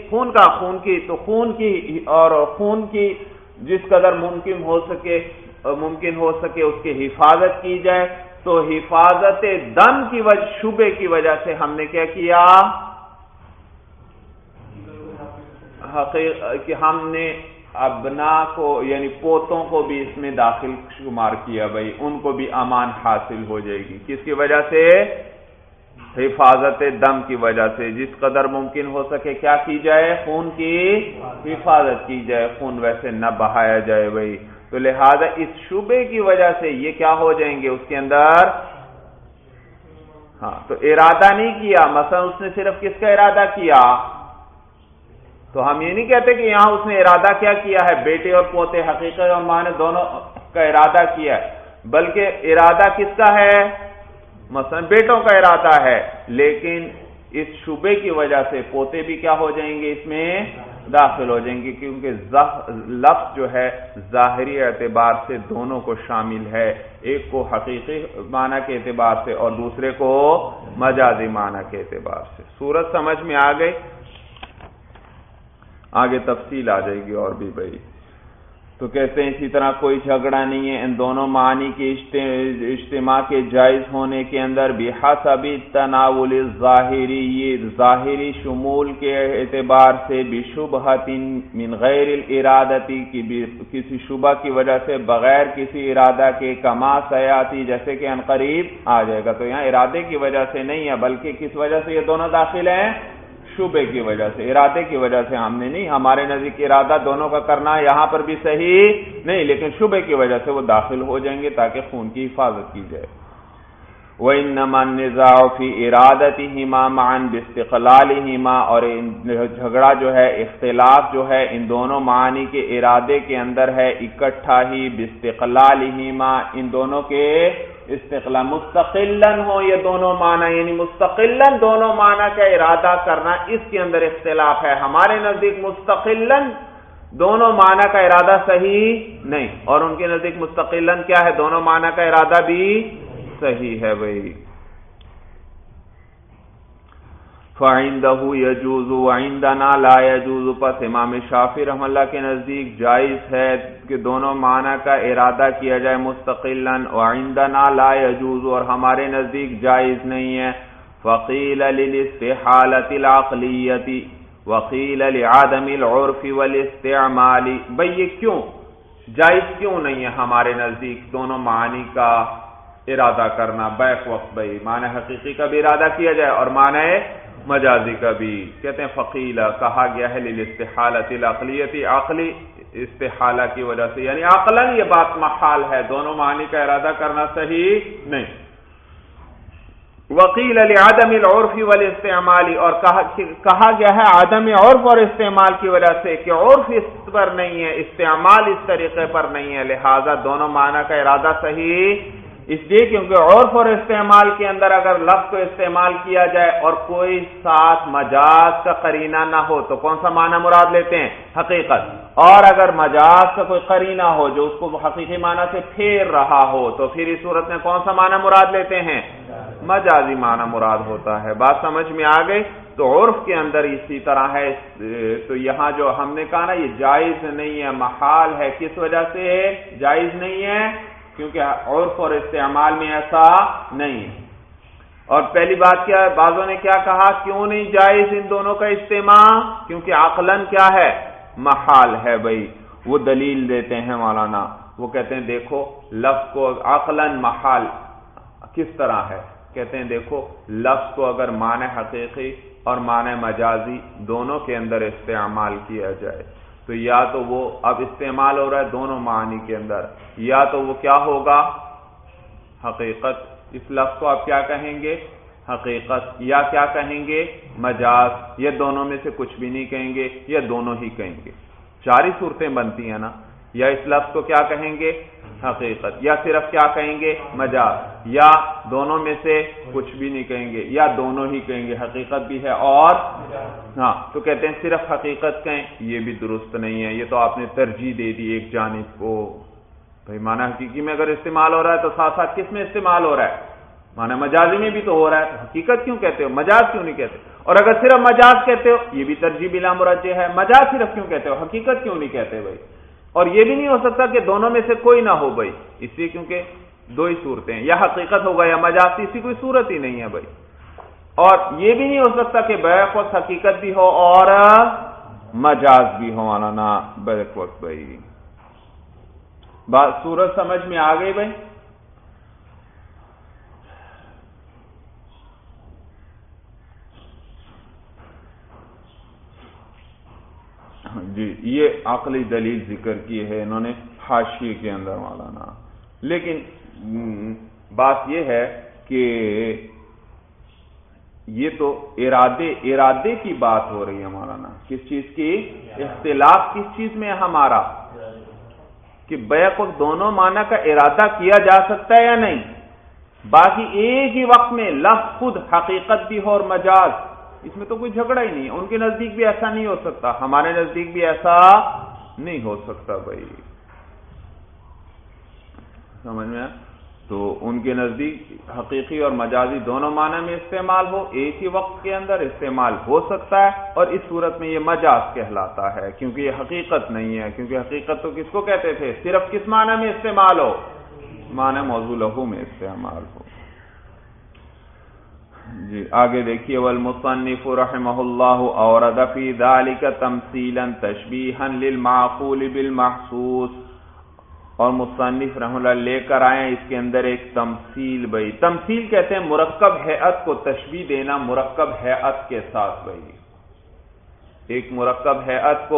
کی جس قدر ممکن ہو سکے اس کی حفاظت کی جائے، تو حفاظت دم کی وجہ شبے کی وجہ سے ہم نے کیا کیا کہ ہم نے ابنا کو یعنی پوتوں کو بھی اس میں داخل شمار کیا، بھائی ان کو بھی امان حاصل ہو جائے گی، کس کی وجہ سے؟ حفاظت دم کی وجہ سے، جس قدر ممکن ہو سکے کیا کی جائے؟ خون کی حفاظت کی جائے، خون ویسے نہ بہایا جائے بھائی، تو لہذا اس شبے کی وجہ سے یہ کیا ہو جائیں گے اس کے اندر؟ ہاں، تو ارادہ نہیں کیا، مثلا اس نے صرف کس کا ارادہ کیا؟ تو ہم یہ نہیں کہتے کہ یہاں اس نے ارادہ کیا کیا ہے، بیٹے اور پوتے حقیقت اور معنی دونوں کا ارادہ کیا ہے، بلکہ ارادہ کس کا ہے؟ مثلا بیٹوں کا ارادہ ہے، لیکن اس شبے کی وجہ سے پوتے بھی کیا ہو جائیں گے اس میں داخل ہو جائیں گے، کیونکہ لفظ جو ہے ظاہری اعتبار سے دونوں کو شامل ہے، ایک کو حقیقی معنی کے اعتبار سے اور دوسرے کو مجازی معنی کے اعتبار سے۔ صورت سمجھ میں آ گئی؟ آگے تفصیل آ جائے گی اور بھی بھائی۔ تو کہتے ہیں اسی طرح کوئی جھگڑا نہیں ہے ان دونوں معنی کے اجتماع کے جائز ہونے کے اندر بحسب تناول الظاہری، یہ ظاہری شمول کے اعتبار سے بشبہۃ من غیر الارادتی، کی کسی شبہ کی وجہ سے بغیر کسی ارادہ کے، کما سیاتی جیسے کہ عنقریب آ جائے گا۔ تو یہاں ارادے کی وجہ سے نہیں ہے، بلکہ کس وجہ سے یہ دونوں داخل ہیں؟ شبے کی وجہ سے، ارادے کی وجہ سے ہم نے نہیں، ہمارے نزدیک ارادہ دونوں کا کرنا یہاں پر بھی صحیح نہیں، لیکن شبے کی وجہ سے وہ داخل ہو جائیں گے تاکہ خون کی حفاظت کی جائے۔ وَإِنَّمَا النِّزَاعُ فِي إِرَادَتِهِمَا مَعًا بِاسْتِقْلَالِهِمَا، اور جھگڑا جو ہے، اختلاف جو ہے ان دونوں معانی کے ارادے کے اندر ہے اکٹھا ہی، باستقلالہما ان دونوں کے استقلال، مستقلاً ہو یہ دونوں معنی، یعنی مستقلاً دونوں معنی کا ارادہ کرنا، اس کے اندر اختلاف ہے۔ ہمارے نزدیک مستقلاً دونوں معنی کا ارادہ صحیح نہیں، اور ان کے نزدیک مستقلاً کیا ہے؟ دونوں معنی کا ارادہ بھی صحیح ہے بھائی۔ فَعِندَهُ يَجُوزُ وَعِندَنَا لَا يَجُوزُ، پس امام شافعی رحمہ اللہ کے نزدیک جائز ہے کہ دونوں معنی کا ارادہ کیا جائے مستقلاً، وَعِندَنَا لَا يَجُوزُ، اور ہمارے نزدیک جائز نہیں ہے۔ فَقِيلَ لِلِاسْتِحَالَةِ الْعَقْلِيَّةِ وَقِيلَ لِعَدَمِ الْعُرْفِ وَالِاسْتِعْمَالِ، بھئی یہ کیوں جائز کیوں نہیں ہے ہمارے نزدیک دونوں معنی کا ارادہ کرنا بیک وقت؟ بھئی معنی حقیقی کا بھی ارادہ کیا جائے اور معنی مجازی کا بھی۔ کہتے ہیں فقیلہ، کہا گیا ہے للاستحالۃ العقلیۃ، عقلی استحالہ کی وجہ سے، یعنی عقلاً یہ بات محال ہے، دونوں معنی کا ارادہ کرنا صحیح نہیں۔ وقیل لعدم العرف والاستعمال، اور کہا گیا ہے عدم عرف اور استعمال کی وجہ سے کہ عرف اس پر نہیں ہے، استعمال اس طریقے پر نہیں ہے، لہذا دونوں معنی کا ارادہ صحیح اس لیے کیونکہ عرف اور استعمال کے اندر اگر لفظ کو استعمال کیا جائے اور کوئی ساتھ مجاز کا قرینہ نہ ہو تو کون سا معنی مراد لیتے ہیں؟ حقیقت، اور اگر مجاز کا کوئی قرینہ ہو جو اس کو حقیقی معنی سے پھیر رہا ہو تو پھر اس صورت میں کون سا معنی مراد لیتے ہیں؟ مجازی معنی مراد ہوتا ہے۔ بات سمجھ میں آ گئی؟ تو عرف کے اندر اسی طرح ہے، تو یہاں جو ہم نے کہا نا یہ جائز نہیں ہے، محال ہے، کس وجہ سے جائز نہیں ہے؟ کیونکہ عرف اور استعمال میں ایسا نہیں ہے۔ اور پہلی بات کیا، بعضوں نے کیا کہا کیوں نہیں جائز ان دونوں کا اجتماع؟ کیونکہ عقلاً کیا ہے؟ محال ہے بھائی۔ وہ دلیل دیتے ہیں مولانا، وہ کہتے ہیں دیکھو لفظ کو عقلاً محال کس طرح ہے؟ کہتے ہیں دیکھو لفظ کو اگر معنی حقیقی اور معنی مجازی دونوں کے اندر استعمال کیا جائے تو یا تو وہ اب استعمال ہو رہا ہے دونوں معنی کے اندر، یا تو وہ کیا ہوگا حقیقت، اس لفظ کو آپ کیا کہیں گے حقیقت، یا کیا کہیں گے مجاز، یا دونوں میں سے کچھ بھی نہیں کہیں گے، یا دونوں ہی کہیں گے۔ چار ہی صورتیں بنتی ہیں نا، یا اس لفظ کو کیا کہیں گے حقیقت، یا صرف کیا کہیں گے مجاز، یا دونوں میں سے کچھ بھی نہیں کہیں گے، یا دونوں ہی کہیں گے، حقیقت بھی ہے اور ہاں، تو کہتے ہیں صرف حقیقت کہیں، یہ بھی درست نہیں ہے، یہ تو آپ نے ترجیح دے دی ایک جانب کو۔ بھائی معنی حقیقی میں اگر استعمال ہو رہا ہے تو ساتھ ساتھ کس میں استعمال ہو رہا ہے، معنی مجازی میں بھی تو ہو رہا ہے، حقیقت کیوں کہتے ہو، مجاز کیوں نہیں کہتے؟ اور اگر صرف مجاز کہتے ہو یہ بھی ترجیح بلا مرجح ہے، مجاز صرف کیوں کہتے ہو، حقیقت کیوں نہیں کہتے بھائی؟ اور یہ بھی نہیں ہو سکتا کہ دونوں میں سے کوئی نہ ہو بھائی، اس لیے کیونکہ دو ہی صورتیں ہیں، یا حقیقت ہوگا یا مجاز، تیسری کوئی صورت ہی نہیں ہے بھائی۔ اور یہ بھی نہیں ہو سکتا کہ بیک وقت حقیقت بھی ہو اور مجاز بھی ہو، مولانا بیک وقت بھائی۔ بات صورت سمجھ میں آ گئی بھائی؟ جی یہ عقلی دلیل ذکر کی ہے انہوں نے حاشیے کے اندر مولانا، لیکن بات یہ ہے کہ یہ تو ارادے کی بات ہو رہی ہے مولانا، کس چیز کی؟ اختلاف کس چیز میں ہے ہمارا، کہ بیک وقت دونوں معنی کا ارادہ کیا جا سکتا ہے یا نہیں، باقی ایک ہی وقت میں لفظ خود حقیقت بھی ہو اور مجاز، اس میں تو کوئی جھگڑا ہی نہیں ہے۔ ان کے نزدیک بھی ایسا نہیں ہو سکتا، ہمارے نزدیک بھی ایسا نہیں ہو سکتا بھائی، سمجھ میں؟ تو ان کے نزدیک حقیقی اور مجازی دونوں معنی میں استعمال ہو، ایک ہی وقت کے اندر استعمال ہو سکتا ہے، اور اس صورت میں یہ مجاز کہلاتا ہے، کیونکہ یہ حقیقت نہیں ہے، کیونکہ حقیقت تو کس کو کہتے تھے، صرف کس معنی میں استعمال ہو، معنی موضوع لہو میں استعمال ہو۔ جی آگے دیکھیے، والمصنف رحمہ اللہ اورد فی ذلک تمثیلا تشبیہا للمعقول بالمحسوس، اور مصنف رحمہ اللہ لے کر آئے اس کے اندر ایک تمثیل بھائی، تمثیل کہتے ہیں مرکب ہیئت کو تشبیہ دینا مرکب ہیئت کے ساتھ بھائی، ایک مرکب ہیئت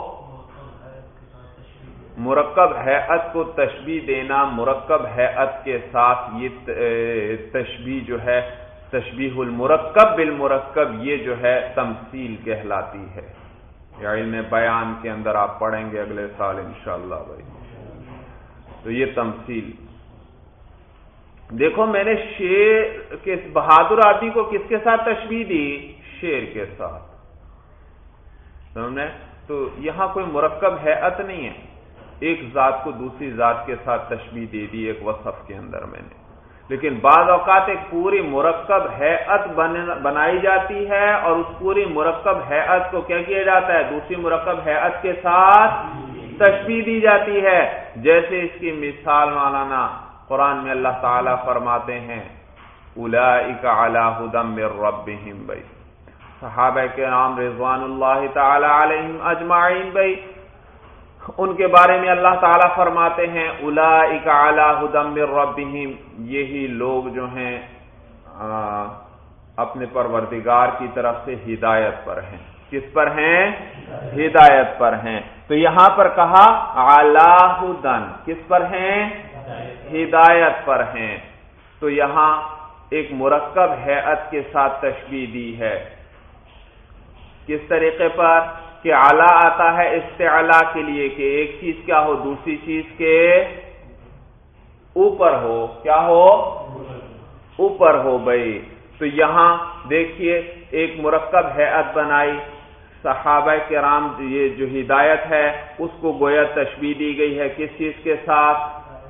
کو تشبیہ دینا مرکب ہیئت کے ساتھ، یہ تشبیہ جو ہے تشبیہ المرکب بالمرکب، یہ جو ہے تمثیل کہلاتی ہے، یا علم بیان کے اندر آپ پڑھیں گے اگلے سال انشاءاللہ بھائی۔ تو یہ تمثیل دیکھو، میں نے شیر کے بہادر آدمی کو کس کے ساتھ تشبیہ دی؟ شیر کے ساتھ، سمجھے؟ تو یہاں کوئی مرکب ہیئت نہیں ہے، ایک ذات کو دوسری ذات کے ساتھ تشبیہ دے دی ایک وصف کے اندر میں نے، لیکن بعض اوقات ایک پوری مرکب ہیئت بنائی جاتی ہے، اور اس پوری مرکب ہیئت کو کیا کیا جاتا ہے؟ دوسری مرکب ہیئت کے ساتھ تشبیہ دی جاتی ہے۔ جیسے اس کی مثال مولانا قرآن میں اللہ تعالیٰ فرماتے ہیں اولئک علی ھدی من ربہم بھائی، صحابہ کرام رضوان اللہ تعالی علیہم اجمعین بھائی، ان کے بارے میں اللہ تعالیٰ فرماتے ہیں اولئک علی ھدی من ربہم، یہی لوگ جو ہیں اپنے پروردگار کی طرف سے ہدایت پر ہیں۔ کس پر ہیں؟ ہدایت پر ہیں۔ تو یہاں پر کہا علی ھدی، کس پر ہیں؟ ہدایت پر ہیں۔ تو یہاں ایک مرکب ہیئت کے ساتھ تشبیہ دی ہے، کس طریقے پر کہ اعلی آتا ہے استعلاء کے لیے، کہ ایک چیز کیا ہو دوسری چیز کے اوپر ہو، کیا ہو اوپر ہو بھائی۔ تو یہاں دیکھیے ایک مرکب ہیئت بنائی، صحابہ کرام یہ جو ہدایت ہے اس کو گویا تشبیہ دی گئی ہے کس چیز کے ساتھ؟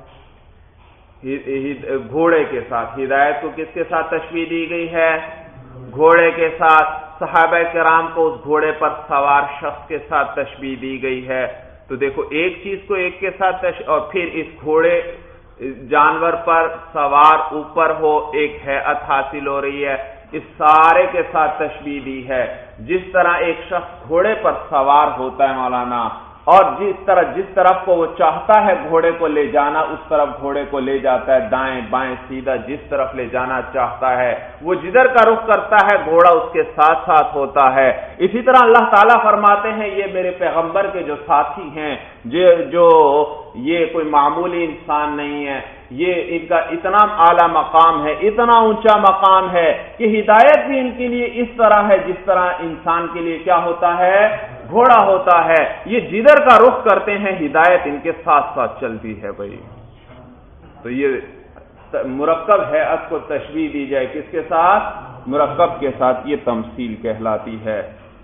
گھوڑے کے ساتھ۔ ہدایت کو کس کے ساتھ تشبیہ دی گئی ہے؟ گھوڑے کے ساتھ۔ صحابہ کرام کو اس گھوڑے پر سوار شخص کے ساتھ تشبیہ دی گئی ہے۔ تو دیکھو ایک چیز کو ایک کے ساتھ اور پھر اس گھوڑے جانور پر سوار اوپر ہو، ایک ہیئت حاصل ہو رہی ہے، اس سارے کے ساتھ تشبیہ دی ہے۔ جس طرح ایک شخص گھوڑے پر سوار ہوتا ہے مولانا، اور جس طرف کو وہ چاہتا ہے گھوڑے کو لے جانا اس طرف گھوڑے کو لے جاتا ہے، دائیں بائیں سیدھا جس طرف لے جانا چاہتا ہے، وہ جدھر کا رخ کرتا ہے گھوڑا اس کے ساتھ ساتھ ہوتا ہے۔ اسی طرح اللہ تعالیٰ فرماتے ہیں یہ میرے پیغمبر کے جو ساتھی ہیں، جو یہ کوئی معمولی انسان نہیں ہے، یہ ان کا اتنا اعلیٰ مقام ہے، اتنا اونچا مقام ہے کہ ہدایت بھی ان کے لیے اس طرح ہے جس طرح انسان کے لیے کیا ہوتا ہے، گھوڑا ہوتا ہے۔ یہ جدھر کا رخ کرتے ہیں ہدایت ان کے ساتھ ساتھ چلتی ہے بھائی۔ تو یہ مرکب ہیئت کو تشبیہ دی جائے کس کے ساتھ؟ مرکب کے ساتھ، یہ تمثیل کہلاتی ہے۔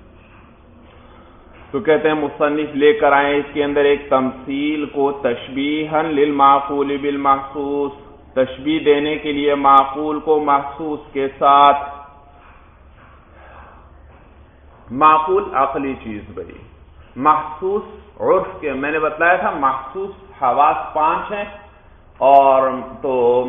تو کہتے ہیں مصنف لے کر آئے اس کے اندر ایک تمثیل کو تشبیہا للمعقول بالمحسوس، تشبیہ دینے کے لیے معقول کو محسوس کے ساتھ۔ معقول عقلی چیز بھائی، محسوس عرف کے، میں نے بتلایا تھا محسوس حواس 5 ہیں، اور تو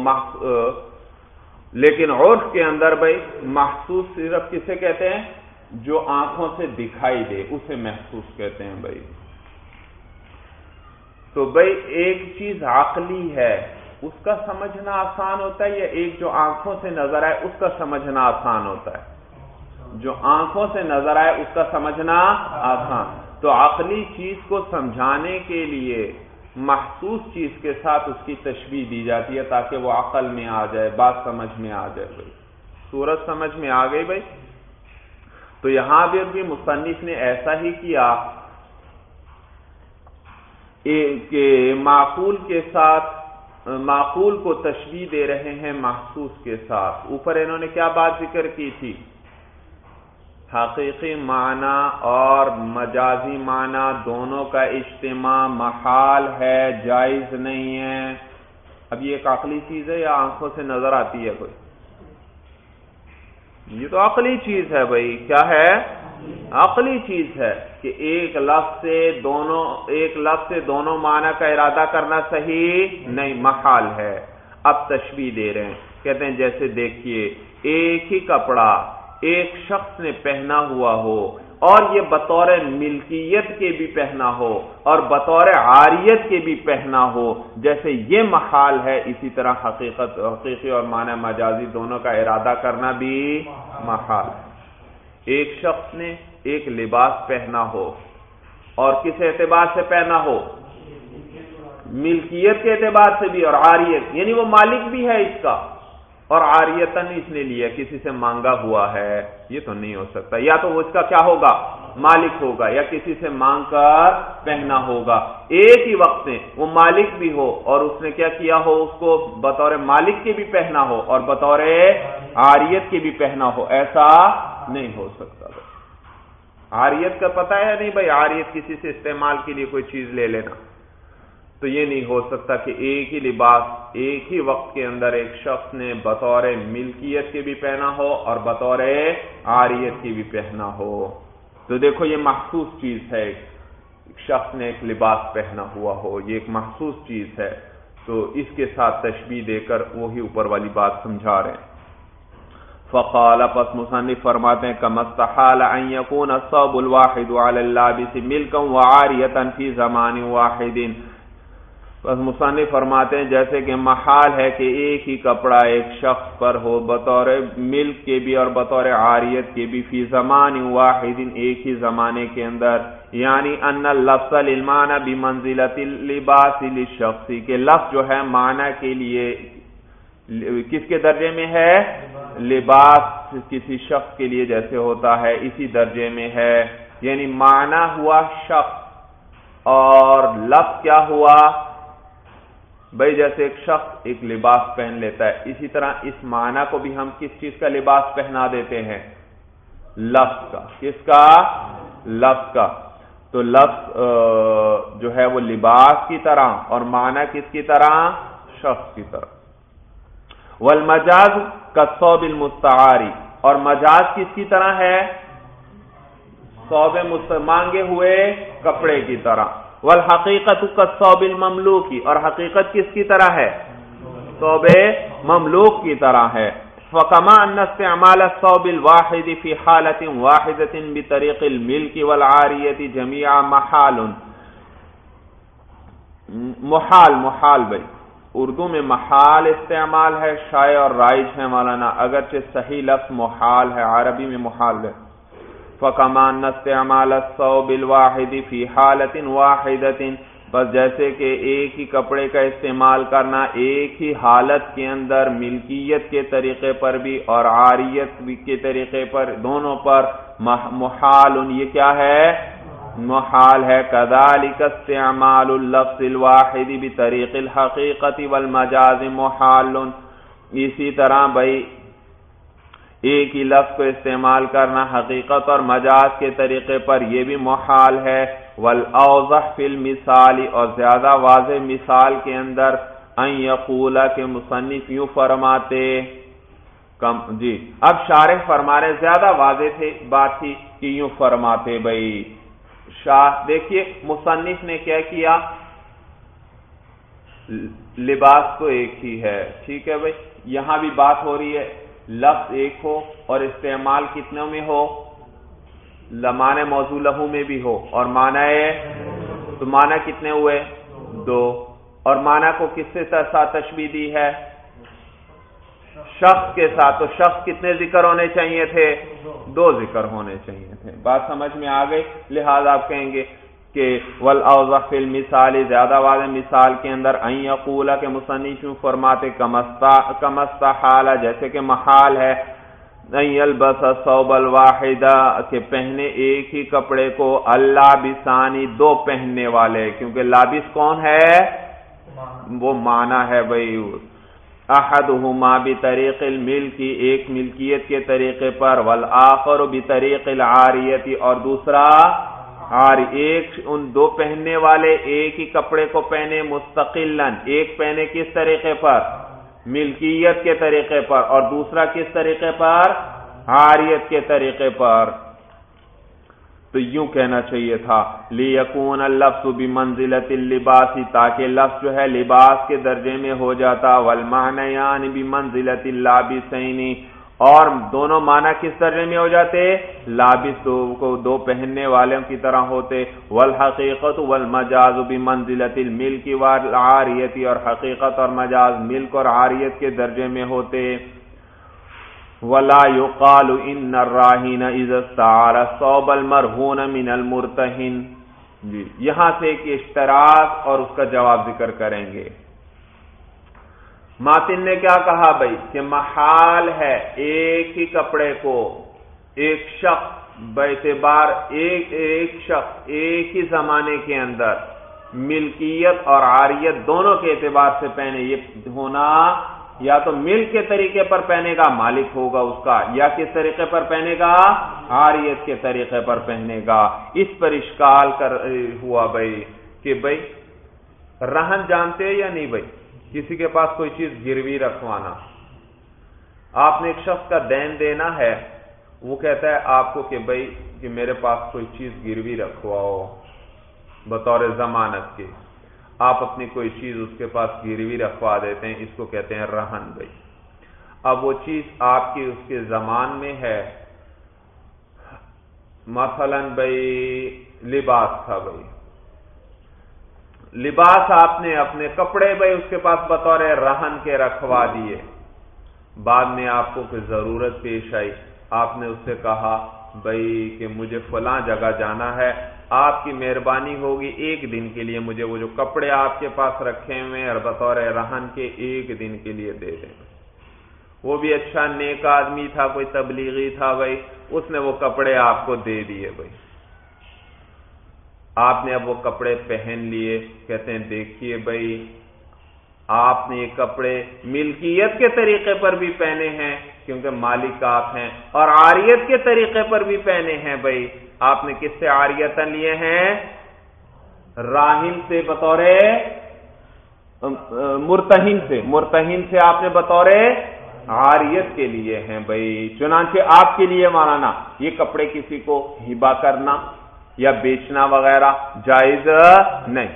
لیکن عرف کے اندر بھائی محسوس صرف کسے کہتے ہیں؟ جو آنکھوں سے دکھائی دے اسے محسوس کہتے ہیں بھائی۔ تو بھائی ایک چیز عقلی ہے اس کا سمجھنا آسان ہوتا ہے، یا ایک جو آنکھوں سے نظر آئے اس کا سمجھنا آسان ہوتا ہے؟ جو آنکھوں سے نظر آئے اس کا سمجھنا آسان۔ تو عقلی چیز کو سمجھانے کے لیے محسوس چیز کے ساتھ اس کی تشبیہ دی جاتی ہے تاکہ وہ عقل میں آ جائے، بات سمجھ میں آ جائے بھائی۔ صورت سمجھ میں آ گئی بھائی؟ تو یہاں بھی مصنف نے ایسا ہی کیا کہ معقول کے ساتھ، معقول کو تشبیہ دے رہے ہیں محسوس کے ساتھ۔ اوپر انہوں نے کیا بات ذکر کی تھی؟ حقیقی معنی اور مجازی معنی دونوں کا اجتماع محال ہے، جائز نہیں ہے۔ اب یہ ایک عقلی چیز ہے یا آنکھوں سے نظر آتی ہے کوئی؟ یہ تو عقلی چیز ہے بھائی۔ کیا ہے؟ عقلی چیز ہے کہ ایک لفظ سے دونوں معنی کا ارادہ کرنا صحیح نہیں، محال ہے۔ اب تشبیہ دے رہے ہیں، کہتے ہیں جیسے دیکھیے ایک ہی کپڑا ایک شخص نے پہنا ہوا ہو اور یہ بطور ملکیت کے بھی پہنا ہو اور بطور عاریت کے بھی پہنا ہو، جیسے یہ محال ہے اسی طرح حقیقی اور معنی مجازی دونوں کا ارادہ کرنا بھی محال ہے۔ ایک شخص نے ایک لباس پہنا ہو اور کس اعتبار سے پہنا ہو؟ ملکیت کے اعتبار سے بھی اور عاریت، یعنی وہ مالک بھی ہے اس کا اور عاریتن اس نے لیا، کسی سے مانگا ہوا ہے، یہ تو نہیں ہو سکتا۔ یا تو وہ اس کا کیا ہوگا؟ مالک ہوگا، یا کسی سے مانگ کر پہنا ہوگا۔ ایک ہی وقت میں وہ مالک بھی ہو اور اس نے کیا کیا ہو، اس کو بطور مالک کے بھی پہنا ہو اور بطور عاریت کے بھی پہنا ہو، ایسا نہیں ہو سکتا۔ عاریت کا پتہ ہے یا نہیں بھائی؟ عاریت کسی سے استعمال کے لیے کوئی چیز لے لینا، تو یہ نہیں ہو سکتا کہ ایک ہی لباس ایک ہی وقت کے اندر ایک شخص نے بطور ملکیت کے بھی پہنا ہو اور بطور عاریت کی بھی پہنا ہو۔ تو دیکھو یہ محسوس چیز ہے، ایک شخص نے ایک لباس پہنا ہوا ہو، یہ ایک محسوس چیز ہے، تو اس کے ساتھ تشبیہ دے کر وہی اوپر والی بات سمجھا رہے ہیں۔ فقال، پس مصنف فرماتے ہیں كما استحال ان يكون الصوب الواحد على اللابس ملكا وعارية في زمان واحد۔ بس مصنف فرماتے ہیں جیسے کہ محال ہے کہ ایک ہی کپڑا ایک شخص پر ہو بطور ملک کے بھی اور بطور عاریت کے بھی، فی زمان واحد، ایک ہی زمانے کے اندر، یعنی ان اللفظ للمعنی بمنزلۃ اللباس للشخص، کہ لفظ جو ہے معنی کے لیے کس کے درجے میں ہے؟ لباس کسی شخص کے لیے جیسے ہوتا ہے اسی درجے میں ہے، یعنی معنی ہوا شخص اور لفظ کیا ہوا بھائی؟ جیسے ایک شخص ایک لباس پہن لیتا ہے، اسی طرح اس معنی کو بھی ہم کس چیز کا لباس پہنا دیتے ہیں؟ لفظ کا۔ کس کا؟ لفظ کا۔ تو لفظ جو ہے وہ لباس کی طرح اور معنی کس کی طرح؟ شخص کی طرح۔ والمجاز کالثوب المستعار، اور مجاز کس کی طرح ہے؟ ثوب مانگے ہوئے کپڑے کی طرح۔ والحقیقت کالثوب المملوک، اور حقیقت کس کی طرح ہے؟ ثوب مملوک کی طرح ہے۔ فكما ان استعمال الثوب الواحد في حالة واحدة بطريق الملك والعارية جميعا محال، محال بھائی، اردو میں محال استعمال ہے، شائع اور رائج ہے مولانا، اگرچہ صحیح لفظ محال ہے، عربی میں محال ہے۔ فَكَمَا أَنَّ اسْتِعْمَالَ الثَّوْبِ الْوَاحِدِ فِي حَالَةٍ وَاحِدَةٍ، بس جیسے کہ ایک ہی کپڑے کا استعمال کرنا ایک ہی حالت کے اندر ملکیت کے طریقے پر بھی اور عاریت کے طریقے پر، دونوں پر محال، یہ کیا ہے؟ محال ہے۔ كَذَلِكَ اسْتِعْمَالُ اللَّفْظِ الْوَاحِدِ بِطَرِيقِ الْحَقِيقَةِ وَالْمَجَازِ مُحَالٌ، اسی طرح بھائی ایک ہی لفظ کو استعمال کرنا حقیقت اور مجاز کے طریقے پر یہ بھی محال ہے۔ وَالْأَوْضَحُ فِي الْمِثَالِ، اور زیادہ واضح مثال کے اندر، أَن يَقُولَ کہ مصنف یوں فرماتے، جی اب شارح فرما رہے، زیادہ واضح بات تھی کہ یوں فرماتے بھائی۔ دیکھیے مصنف نے کیا کیا، لباس تو ایک ہی ہے، ٹھیک ہے بھائی، یہاں بھی بات ہو رہی ہے لفظ ایک ہو اور استعمال کتنوں میں ہو، معنی موضوع لہو میں بھی ہو اور معنی، تو معنی کتنے ہوئے؟ دو، اور معنی کو کس سے ساتھ تشبیہ دی ہے؟ شخص کے ساتھ، تو شخص کتنے ذکر ہونے چاہیے تھے؟ دو ذکر ہونے چاہیے تھے۔ بات سمجھ میں آ گئی؟ لہذا آپ کہیں گے کہ وَالْأَوْضَحُ فِي الْمِثَالِ، زیادہ واضح مثال کے اندر، أَن يَقُولَ کہ مصنف یوں فرماتے، كَمَا اسْتَحَالَ جیسے کہ محال ہے، أَن يَلْبَسَ الثَّوْبَ الْوَاحِدَ کہ پہنے ایک ہی کپڑے کو، اللابسانی دو پہننے والے، کیونکہ لابس کون ہے؟ وہ معنی ہے بھائی، احدہما بطریق الملک، ایک ملکیت کے طریقے پر، والآخر بطریق العاریت، اور دوسرا ایک ان دو پہننے والے ایک ہی کپڑے کو پہنے مستقلاً، ایک پہنے کس طریقے پر؟ ملکیت کے طریقے پر، اور دوسرا کس طریقے پر؟ عاریت کے طریقے پر۔ تو یوں کہنا چاہیے تھا لِيَكُونَ اللَّفْظُ بِمَنزِلَةِ اللِّبَاسِ، تاکہ لفظ جو ہے لباس کے درجے میں ہو جاتا، وَالْمَعْنَيَانِ بِمَنزِلَةِ اللَّابِسَيْنِ، اور دونوں معنی کس درجے میں ہو جاتے؟ لابس کو دو پہننے والوں کی طرح ہوتے، وَالْحَقِيقَةُ وَالْمَجَازُ بِمَنزِلَةِ الْمِلْكِ وَالْعَارِيَةِ، اور حقیقت اور مجاز ملک اور عاریت کے درجے میں ہوتے۔ وَلَا يُقَالُ إِنَّ الرَّاهِنَ إِذَا اسْتَعَارَ الثَّوْبَ الْمَرْهُونَ مِنَ الْمُرْتَهِنِ، جی یہاں سے ایک اشتراک اور اس کا جواب ذکر کریں گے۔ ماتن نے کیا کہا بھائی کہ محال ہے ایک ہی کپڑے کو ایک شخص باعتبار ایک شخص ایک ہی زمانے کے اندر ملکیت اور عاریت دونوں کے اعتبار سے پہنے، یہ ہونا یا تو ملک کے طریقے پر پہنے گا، مالک ہوگا اس کا، یا کس طریقے پر پہنے گا؟ عاریت کے طریقے پر پہنے گا۔ اس پر اشکال ہوا بھائی کہ بھائی رہن جانتے یا نہیں بھائی؟ کسی کے پاس کوئی چیز گروی رکھوانا، آپ نے ایک شخص کا دین دینا ہے، وہ کہتا ہے آپ کو کہ بھائی کہ میرے پاس کوئی چیز گروی رکھواؤ بطور ضمانت کے، آپ اپنی کوئی چیز اس کے پاس گروی رکھوا دیتے ہیں، اس کو کہتے ہیں رہن بھائی۔ اب وہ چیز آپ کی اس کے ضمان میں ہے، مثلا بھائی لباس تھا بھائی، لباس آپ نے اپنے کپڑے بھائی اس کے پاس بطور رہن کے رکھوا دیے، بعد میں آپ کو کوئی ضرورت پیش آئی، آپ نے اس سے کہا بھائی کہ مجھے فلاں جگہ جانا ہے، آپ کی مہربانی ہوگی ایک دن کے لیے مجھے وہ جو کپڑے آپ کے پاس رکھے ہوئے اور بطور رہن کے ایک دن کے لیے دے دیں۔ وہ بھی اچھا نیک آدمی تھا، کوئی تبلیغی تھا بھائی، اس نے وہ کپڑے آپ کو دے دیے بھائی، آپ نے اب وہ کپڑے پہن لیے، کہتے ہیں دیکھیے بھائی آپ نے یہ کپڑے ملکیت کے طریقے پر بھی پہنے ہیں کیونکہ مالک آپ ہیں، اور عاریت کے طریقے پر بھی پہنے ہیں بھائی، آپ نے کس سے عاریتاً لیے ہیں؟ راہن سے بطور مرتہن سے آپ نے بطور عاریت کے لیے ہیں بھائی، چنانچہ آپ کے لیے مولانا یہ کپڑے کسی کو ہبہ کرنا یا بیچنا وغیرہ جائز نہیں۔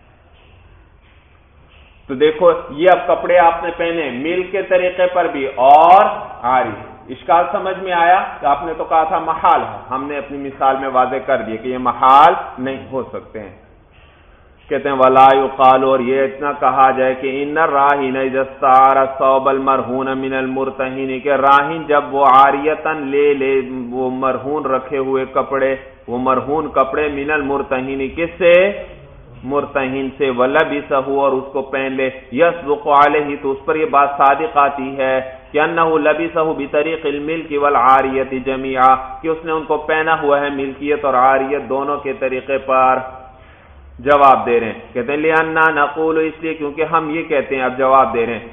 تو دیکھو یہ اب کپڑے آپ نے پہنے مل کے طریقے پر بھی اور عاری، اشکال سمجھ میں آیا کہ آپ نے تو کہا تھا محال ہے، ہم نے اپنی مثال میں واضح کر دیا کہ یہ محال نہیں ہو سکتے ہیں۔ کہتے ہیں ولا یقال، اور یہ اتنا کہا جائے کہ ان الراہن اذا استعار الثوب المرہون من المرتہن، کہ راہن جب وہ عاریتاً لے وہ مرہون رکھے ہوئے کپڑے، وہ مرہون کپڑے من المرتہن، کس سے؟ مرتہن سے، ولبسہ، اور اس کو پہن لے، یصدق علیہ، تو اس پر یہ بات صادق آتی ہے کہ انہ لبسہ بطریق الملک والعاریت جميعا، کہ اس نے ان کو پہنا ہوا ہے ملکیت اور عاریت دونوں کے طریقے پر۔ جواب دے رہے ہیں، کہتے ہیں لأننا نقول، اس لیے کیونکہ ہم یہ کہتے ہیں، اب جواب دے رہے ہیں،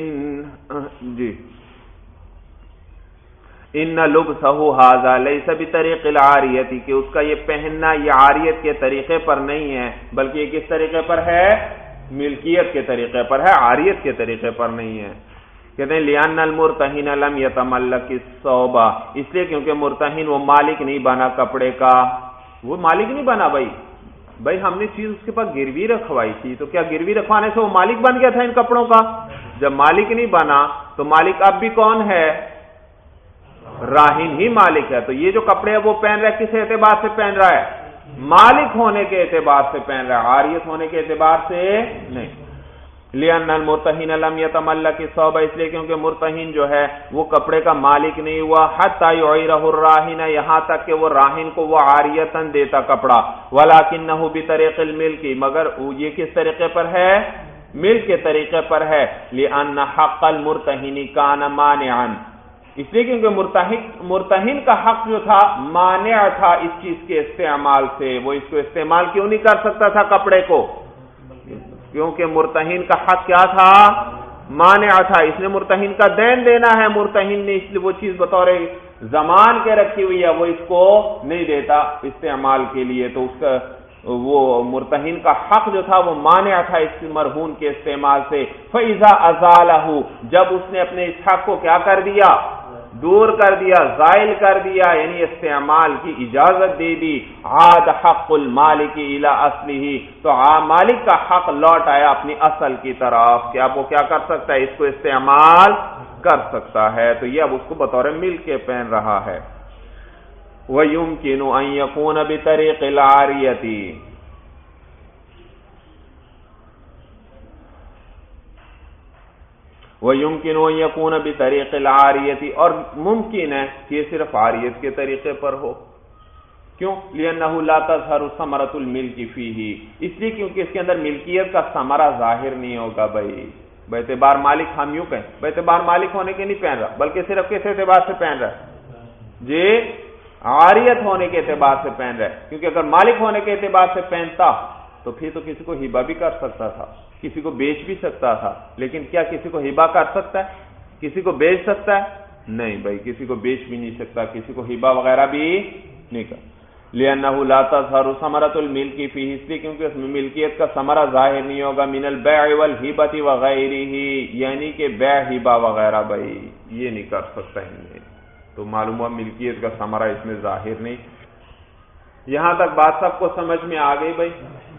ان لبسہ ھذا لیس بطریق العاریت، کہ اس کا یہ پہننا یہ عاریت کے طریقے پر نہیں ہے، بلکہ یہ کس طریقے پر ہے؟ ملکیت کے طریقے پر ہے، عاریت کے طریقے پر نہیں ہے۔ کہتے ہیں لأن المرتہن لم یتملک الثوب، اس لیے کیونکہ مرتہن وہ مالک نہیں بنا کپڑے کا، وہ مالک نہیں بنا۔ بھائی ہم نے چیز اس کے پاس گروی رکھوائی تھی، تو کیا گروی رکھوانے سے وہ مالک بن گیا تھا ان کپڑوں کا؟ جب مالک نہیں بنا تو مالک اب بھی کون ہے؟ راہن ہی مالک ہے۔ تو یہ جو کپڑے ہیں وہ پہن رہا ہے، کس اعتبار سے پہن رہا ہے؟ مالک ہونے کے اعتبار سے پہن رہا ہے، عاریت ہونے کے اعتبار سے نہیں۔ لأن المرتہن لم یتملک الثوب، اس لیے کیونکہ مرتہن جو ہے وہ کپڑے کا مالک نہیں ہوا، حتی یعیرہ الراہن، یہاں تک کہ وہ راہن کو وہ عاریتاً دیتا کپڑا، ولکنہ بطریق الملک، مگر یہ کس طریقے پر ہے؟ ملک کے طریقے پر ہے۔ لأن حق المرتہن کان مانعا، اس لیے کیونکہ مرتہن کا حق جو تھا مانع تھا اس چیز کے استعمال سے، وہ اس کو استعمال کیوں نہیں کر سکتا تھا کپڑے کو؟ کیونکہ مرتہن کا حق کیا تھا؟ مانع تھا، اس نے مرتہن کا دین دینا ہے، مرتہن نے اس لیے وہ چیز بطور زمان کے رکھی ہوئی ہے، وہ اس کو نہیں دیتا استعمال کے لیے، تو اس کا وہ مرتہن کا حق جو تھا وہ مانع تھا اس مرہون کے استعمال سے۔ فَإِذَا أَزَالَهُ، جب اس نے اپنے اس حق کو کیا کر دیا؟ دور کر دیا، زائل کر دیا، یعنی استعمال کی اجازت دے دی، عاد حق المالک الی اصلہ، تو مالک کا حق لوٹ آیا اپنی اصل کی طرف کہ اب وہ کیا کر سکتا ہے؟ اس کو استعمال کر سکتا ہے، تو یہ اب اس کو بطور ملک کے پہن رہا ہے۔ وَيُمْكِنُ أَن يَكُونَ بِطَرِيقِ الْعَارِيَةِ، وَيُمْكِنُ أَن يَكُونَ بِطَرِيقِ الْعَارِيَةِ، اور ممکن ہے کہ یہ صرف عاریت کے طریقے پر ہو۔ کیوں؟ لأنه لا تظهر ثمرة الملك فيه، اس لیے کیونکہ اس کے اندر ملکیت کا ثمرہ ظاہر نہیں ہوگا۔ اعتبار مالک ہم یوں کہیں، اعتبار مالک ہونے کے نہیں پہن رہا، بلکہ صرف کس اعتبار سے پہن رہا ہے؟ جی عاریت ہونے کے اعتبار سے پہن رہا ہے، کیونکہ اگر مالک ہونے کے اعتبار سے پہنتا تو پھر تو کسی کو ہبہ بھی کر سکتا تھا، کسی کو بیچ بھی سکتا تھا، لیکن کیا کسی کو ہبہ کر سکتا ہے؟ کسی کو بیچ سکتا ہے؟ نہیں بھائی، کسی کو بیچ بھی نہیں سکتا، کسی کو ہبہ وغیرہ بھی نہیں کر۔ لأنه لا تظهر ثمرة الملك فيه، اس لیے کیونکہ اس میں ملکیت کا ثمرہ ظاہر نہیں ہوگا، من البيع والهبة وغيره، یعنی کہ بیع ہبہ وغیرہ بھائی یہ نہیں کر سکتا ہے، تو معلوم ہوا ملکیت کا ثمرہ اس میں ظاہر نہیں۔ یہاں تک بات سب کو سمجھ میں آ گئی بھائی؟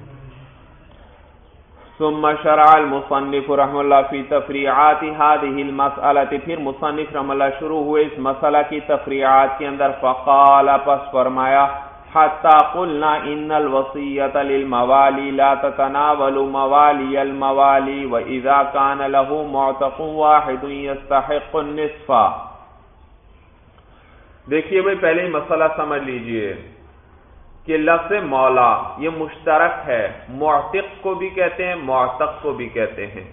ثم شرع المصنف رحمہ اللہ فی تفریعات هذه المسألة، پھر مصنف رحمہ اللہ شروع ہوئے اس مسئلہ کی تفریعات کے اندر، فقال، پس فرمایا، حتی قلنا ان الوصیۃ للموالی لا تتناول موالی الموالی واذا كان له معتق واحد يستحق النصف۔ دیکھیے بھائی پہلے ہی مسئلہ سمجھ لیجئے کہ لفظ مولا یہ مشترک ہے، معتق کو بھی کہتے ہیں، معتق کو بھی کہتے ہیں۔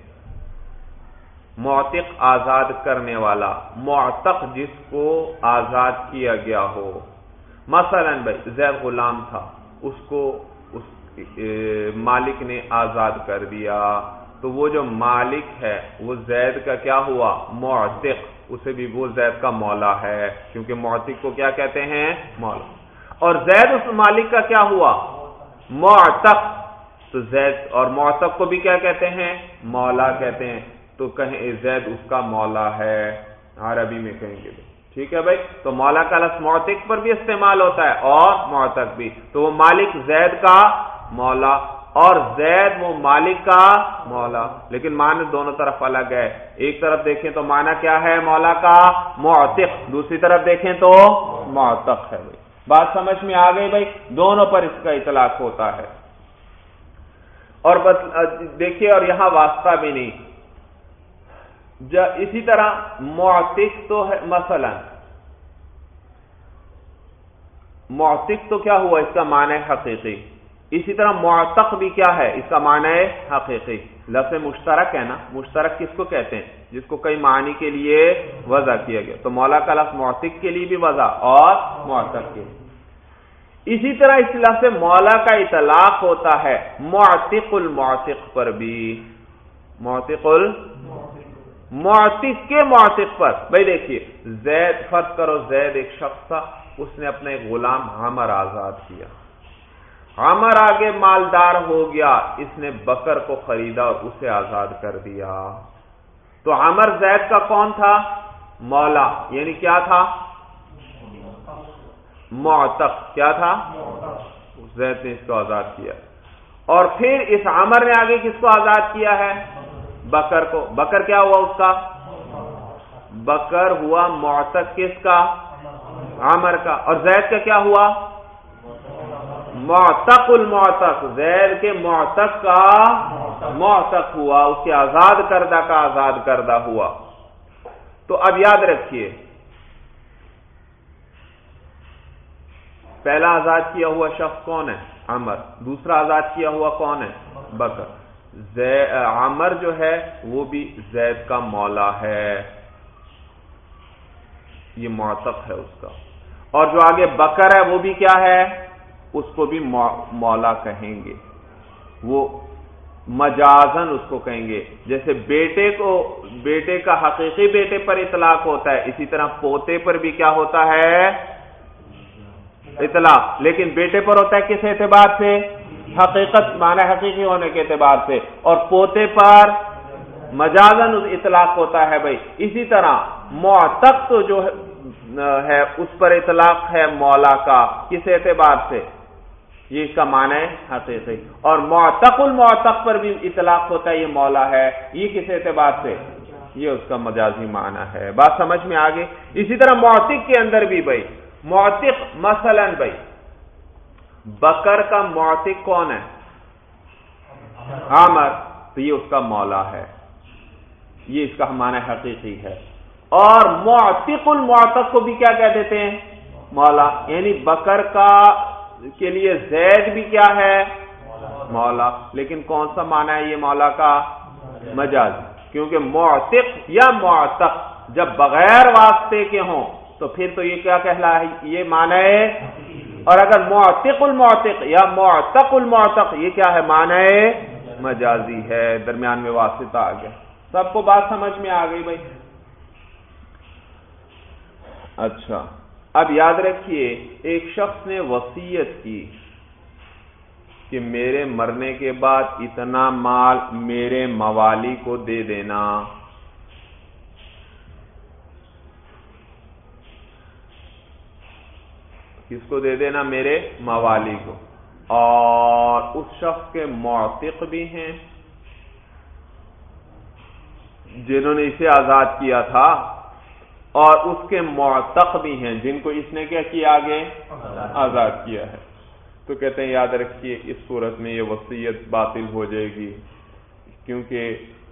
معتق آزاد کرنے والا، معتق جس کو آزاد کیا گیا ہو۔ مثلا بھائی زید غلام تھا، اس کو اس مالک نے آزاد کر دیا، تو وہ جو مالک ہے وہ زید کا کیا ہوا؟ معتق، اسے بھی وہ زید کا مولا ہے، کیونکہ معتق کو کیا کہتے ہیں؟ مولا۔ اور زید اس مالک کا کیا ہوا؟ معتق، تو زید اور معتق کو بھی کیا کہتے ہیں؟ مولا کہتے ہیں، تو کہیں زید اس کا مولا ہے، عربی میں کہیں گے، ٹھیک ہے بھائی؟ تو مولا کا لفظ معتق پر بھی استعمال ہوتا ہے اور معتق بھی، تو وہ مالک زید کا مولا اور زید وہ مالک کا مولا، لیکن معنی دونوں طرف الگ ہے۔ ایک طرف دیکھیں تو معنی کیا ہے مولا کا؟ معتق، دوسری طرف دیکھیں تو معتق ہے بھائی۔ بات سمجھ میں آ گئی بھائی؟ دونوں پر اس کا اطلاق ہوتا ہے۔ اور دیکھیے، اور یہاں واسطہ بھی نہیں. اسی طرح معتق تو ہے، مثلا معتق تو کیا ہوا، اس کا معنی حقیقی. اسی طرح معتق بھی کیا ہے، اس کا معنی حقیقی. لفظ مشترک ہے نا، مشترک کس کو کہتے ہیں؟ جس کو کئی معنی کے لیے وضع کیا گیا. تو مولا کا لفظ معتق کے لیے بھی وضع اور معتق کے لیے. اسی طرح اس لفظ مولا کا اطلاق ہوتا ہے معتق المعتق پر بھی. معتق معتق کے معتق پر. بھائی دیکھیے، زید، فرض کرو زید ایک شخص تھا، اس نے اپنا ایک غلام عمر آزاد کیا. عمر آگے مالدار ہو گیا، اس نے بکر کو خریدا اور اسے آزاد کر دیا. تو عمر زید کا کون تھا؟ مولا، یعنی کیا تھا؟ معتق. کیا تھا؟ زید نے اس کو آزاد کیا. اور پھر اس عمر نے آگے کس کو آزاد کیا ہے؟ بکر کو. بکر کیا ہوا اس کا؟ بکر ہوا معتق کس کا؟ عمر کا. اور زید کا کیا ہوا؟ معتق المعتق. زید کے معتق کا معتق ہوا، اس کے آزاد کردہ کا آزاد کردہ ہوا. تو اب یاد رکھیے، پہلا آزاد کیا ہوا شخص کون ہے؟ عمر. دوسرا آزاد کیا ہوا کون ہے؟ بکر. عمر جو ہے وہ بھی زید کا مولا ہے، یہ معتق ہے اس کا. اور جو آگے بکر ہے وہ بھی کیا ہے؟ اس کو بھی مولا کہیں گے. وہ مجازن اس کو کہیں گے. جیسے بیٹے کا حقیقی بیٹے پر اطلاق ہوتا ہے، اسی طرح پوتے پر بھی کیا ہوتا ہے؟ اطلاق. لیکن بیٹے پر ہوتا ہے کس اعتبار سے؟ حقیقت، معنی حقیقی ہونے کے اعتبار سے. اور پوتے پر مجازن اطلاق ہوتا ہے. بھائی اسی طرح معتق تو جو ہے اس پر اطلاق ہے مولا کا، کس اعتبار سے؟ یہ اس کا معنی ہے حقیقی. اور معتق المعتق پر بھی اطلاق ہوتا ہے، یہ مولا ہے. یہ کس اعتبار سے؟ یہ اس کا مجازی معنی ہے. بات سمجھ میں آگے؟ اسی طرح معتق کے اندر بھی بھائی معتق، مثلا بھائی بکر کا معتق کون ہے؟ عامر. تو یہ اس کا مولا ہے، یہ اس کا معنی حقیقی ہے. اور معتق المعتق کو بھی کیا کہہ دیتے ہیں؟ مولا. یعنی بکر کا کے لیے زید بھی کیا ہے؟ مولا. لیکن کون سا معنی ہے یہ مولا کا؟ مجازی. کیونکہ معتق یا معتق جب بغیر واسطے کے ہوں تو پھر تو یہ کیا کہلا ہے؟ یہ معنی ہے. اور اگر معتق المعتق یا معتق المعتق، یہ کیا ہے؟ معنی مجازی ہے، درمیان میں واسطہ آ گیا. سب کو بات سمجھ میں آ گئی بھائی؟ اچھا، اب یاد رکھیے، ایک شخص نے وصیت کی کہ میرے مرنے کے بعد اتنا مال میرے موالی کو دے دینا. کس کو دے دینا؟ میرے موالی کو. اور اس شخص کے معتق بھی ہیں جنہوں نے اسے آزاد کیا تھا، اور اس کے معتق بھی ہیں جن کو اس نے کیا کیا؟ آگے آزاد کیا ہے. تو کہتے ہیں یاد رکھیے اس صورت میں یہ وصیت باطل ہو جائے گی، کیونکہ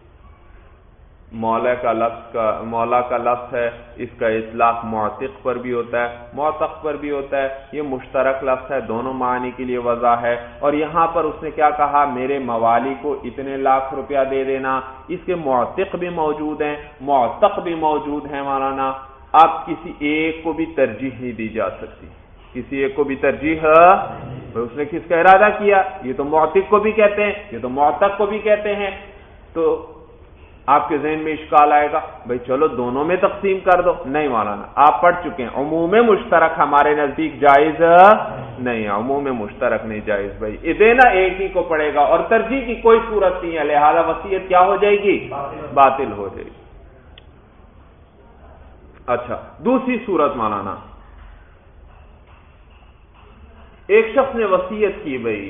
مولا کا لفظ ہے، اس کا اطلاق معتق پر بھی ہوتا ہے، معتق پر بھی ہوتا ہے. یہ مشترک لفظ ہے، دونوں معنی کے لیے وضع ہے. اور یہاں پر اس نے کیا کہا؟ میرے موالی کو اتنے لاکھ روپیہ دے دینا. اس کے معتق بھی موجود ہیں، معتق بھی موجود ہیں مولانا. اب کسی ایک کو بھی ترجیح نہیں دی جا سکتی، کسی ایک کو بھی ترجیح. اس نے کس کا ارادہ کیا؟ یہ تو معتق کو بھی کہتے ہیں، یہ تو معتق کو بھی کہتے ہیں. تو آپ کے ذہن میں اشکال آئے گا، بھئی چلو دونوں میں تقسیم کر دو. نہیں مولانا، آپ پڑھ چکے ہیں عموم مشترک ہمارے نزدیک جائز نہیں ہے. عموم مشترک نہیں جائز بھائی، یہ دینا ایک ہی کو پڑے گا اور ترجیح کی کوئی صورت نہیں ہے. لہذا وصیت کیا ہو جائے گی؟ باطل ہو جائے گی. اچھا، دوسری صورت مولانا، ایک شخص نے وصیت کی بھئی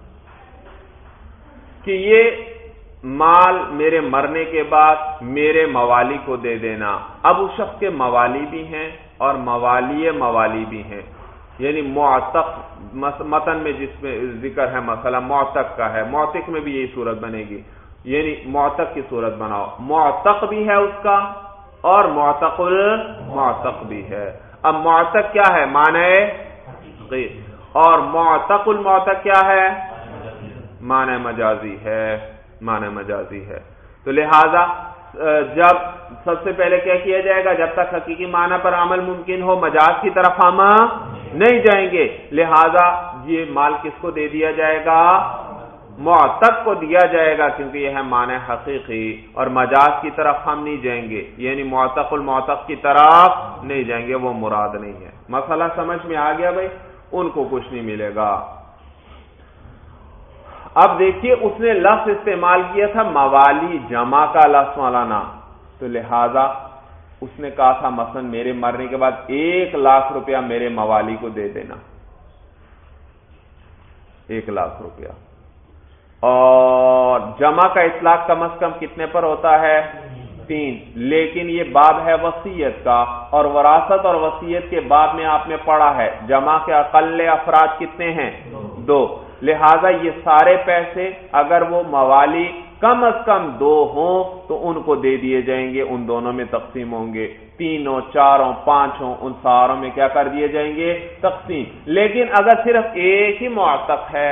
کہ یہ مال میرے مرنے کے بعد میرے موالی کو دے دینا. اب اس شخص کے موالی بھی ہیں اور موالی بھی ہیں. یعنی معتق، متن میں جس میں ذکر ہے مسئلہ معتق کا ہے، معتق میں بھی یہی صورت بنے گی، یعنی معتق کی صورت بناؤ، معتق بھی ہے اس کا اور معتق المعتق بھی ہے۔ اب معتق کیا ہے؟ معنی اور معتق المعتق کیا ہے؟ معنی مجازی ہے، معنی مجازی ہے۔ تو لہذا جب سب سے پہلے کیا کیا جائے گا؟ جب تک حقیقی معنی پر عمل ممکن ہو مجاز کی طرف ہم نہیں جائیں گے، لہذا یہ مال کس کو دے دیا جائے گا؟ معتق کو دیا جائے گا، کیونکہ یہ ہے معنی حقیقی، اور مجاز کی طرف ہم نہیں جائیں گے، یعنی معتق المعتق کی طرف نہیں جائیں گے، وہ مراد نہیں ہے۔ مسئلہ سمجھ میں آ گیا بھائی؟ ان کو کچھ نہیں ملے گا۔ اب دیکھیے اس نے لفظ استعمال کیا تھا موالی، جمع کا لفظ مولانا، تو لہذا اس نے کہا تھا مثلا میرے مرنے کے بعد 1,00,000 روپیہ میرے موالی کو دے دینا، 1,00,000 روپیہ، اور جمع کا اطلاق کم از کم کتنے پر ہوتا ہے؟ 3۔ لیکن یہ باب ہے وصیت کا، اور وراثت اور وصیت کے باب میں آپ نے پڑھا ہے جمع کے اقل افراد کتنے ہیں؟ 2۔ لہذا یہ سارے پیسے اگر وہ موالی کم از کم 2 ہوں تو ان کو دے دیے جائیں گے، ان دونوں میں تقسیم ہوں گے، 3 ہوں، 4 ہوں، 5 ہوں، ان ساروں میں کیا کر دیے جائیں گے؟ تقسیم۔ لیکن اگر صرف ایک ہی معتق ہے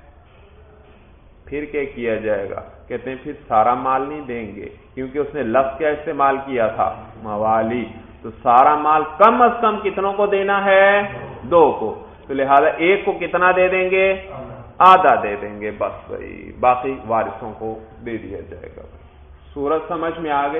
پھر کیا کیا جائے گا؟ کہتے ہیں پھر سارا مال نہیں دیں گے، کیونکہ اس نے لفظ کیا استعمال کیا تھا؟ موالی، تو سارا مال کم از کم کتنوں کو دینا ہے؟ 2 کو، تو لہذا ایک کو کتنا دے دیں گے؟ آدھا دے دیں گے، بس بھائی، باقی وارثوں کو دے دیا جائے گا۔ سورت سمجھ میں آ گئی؟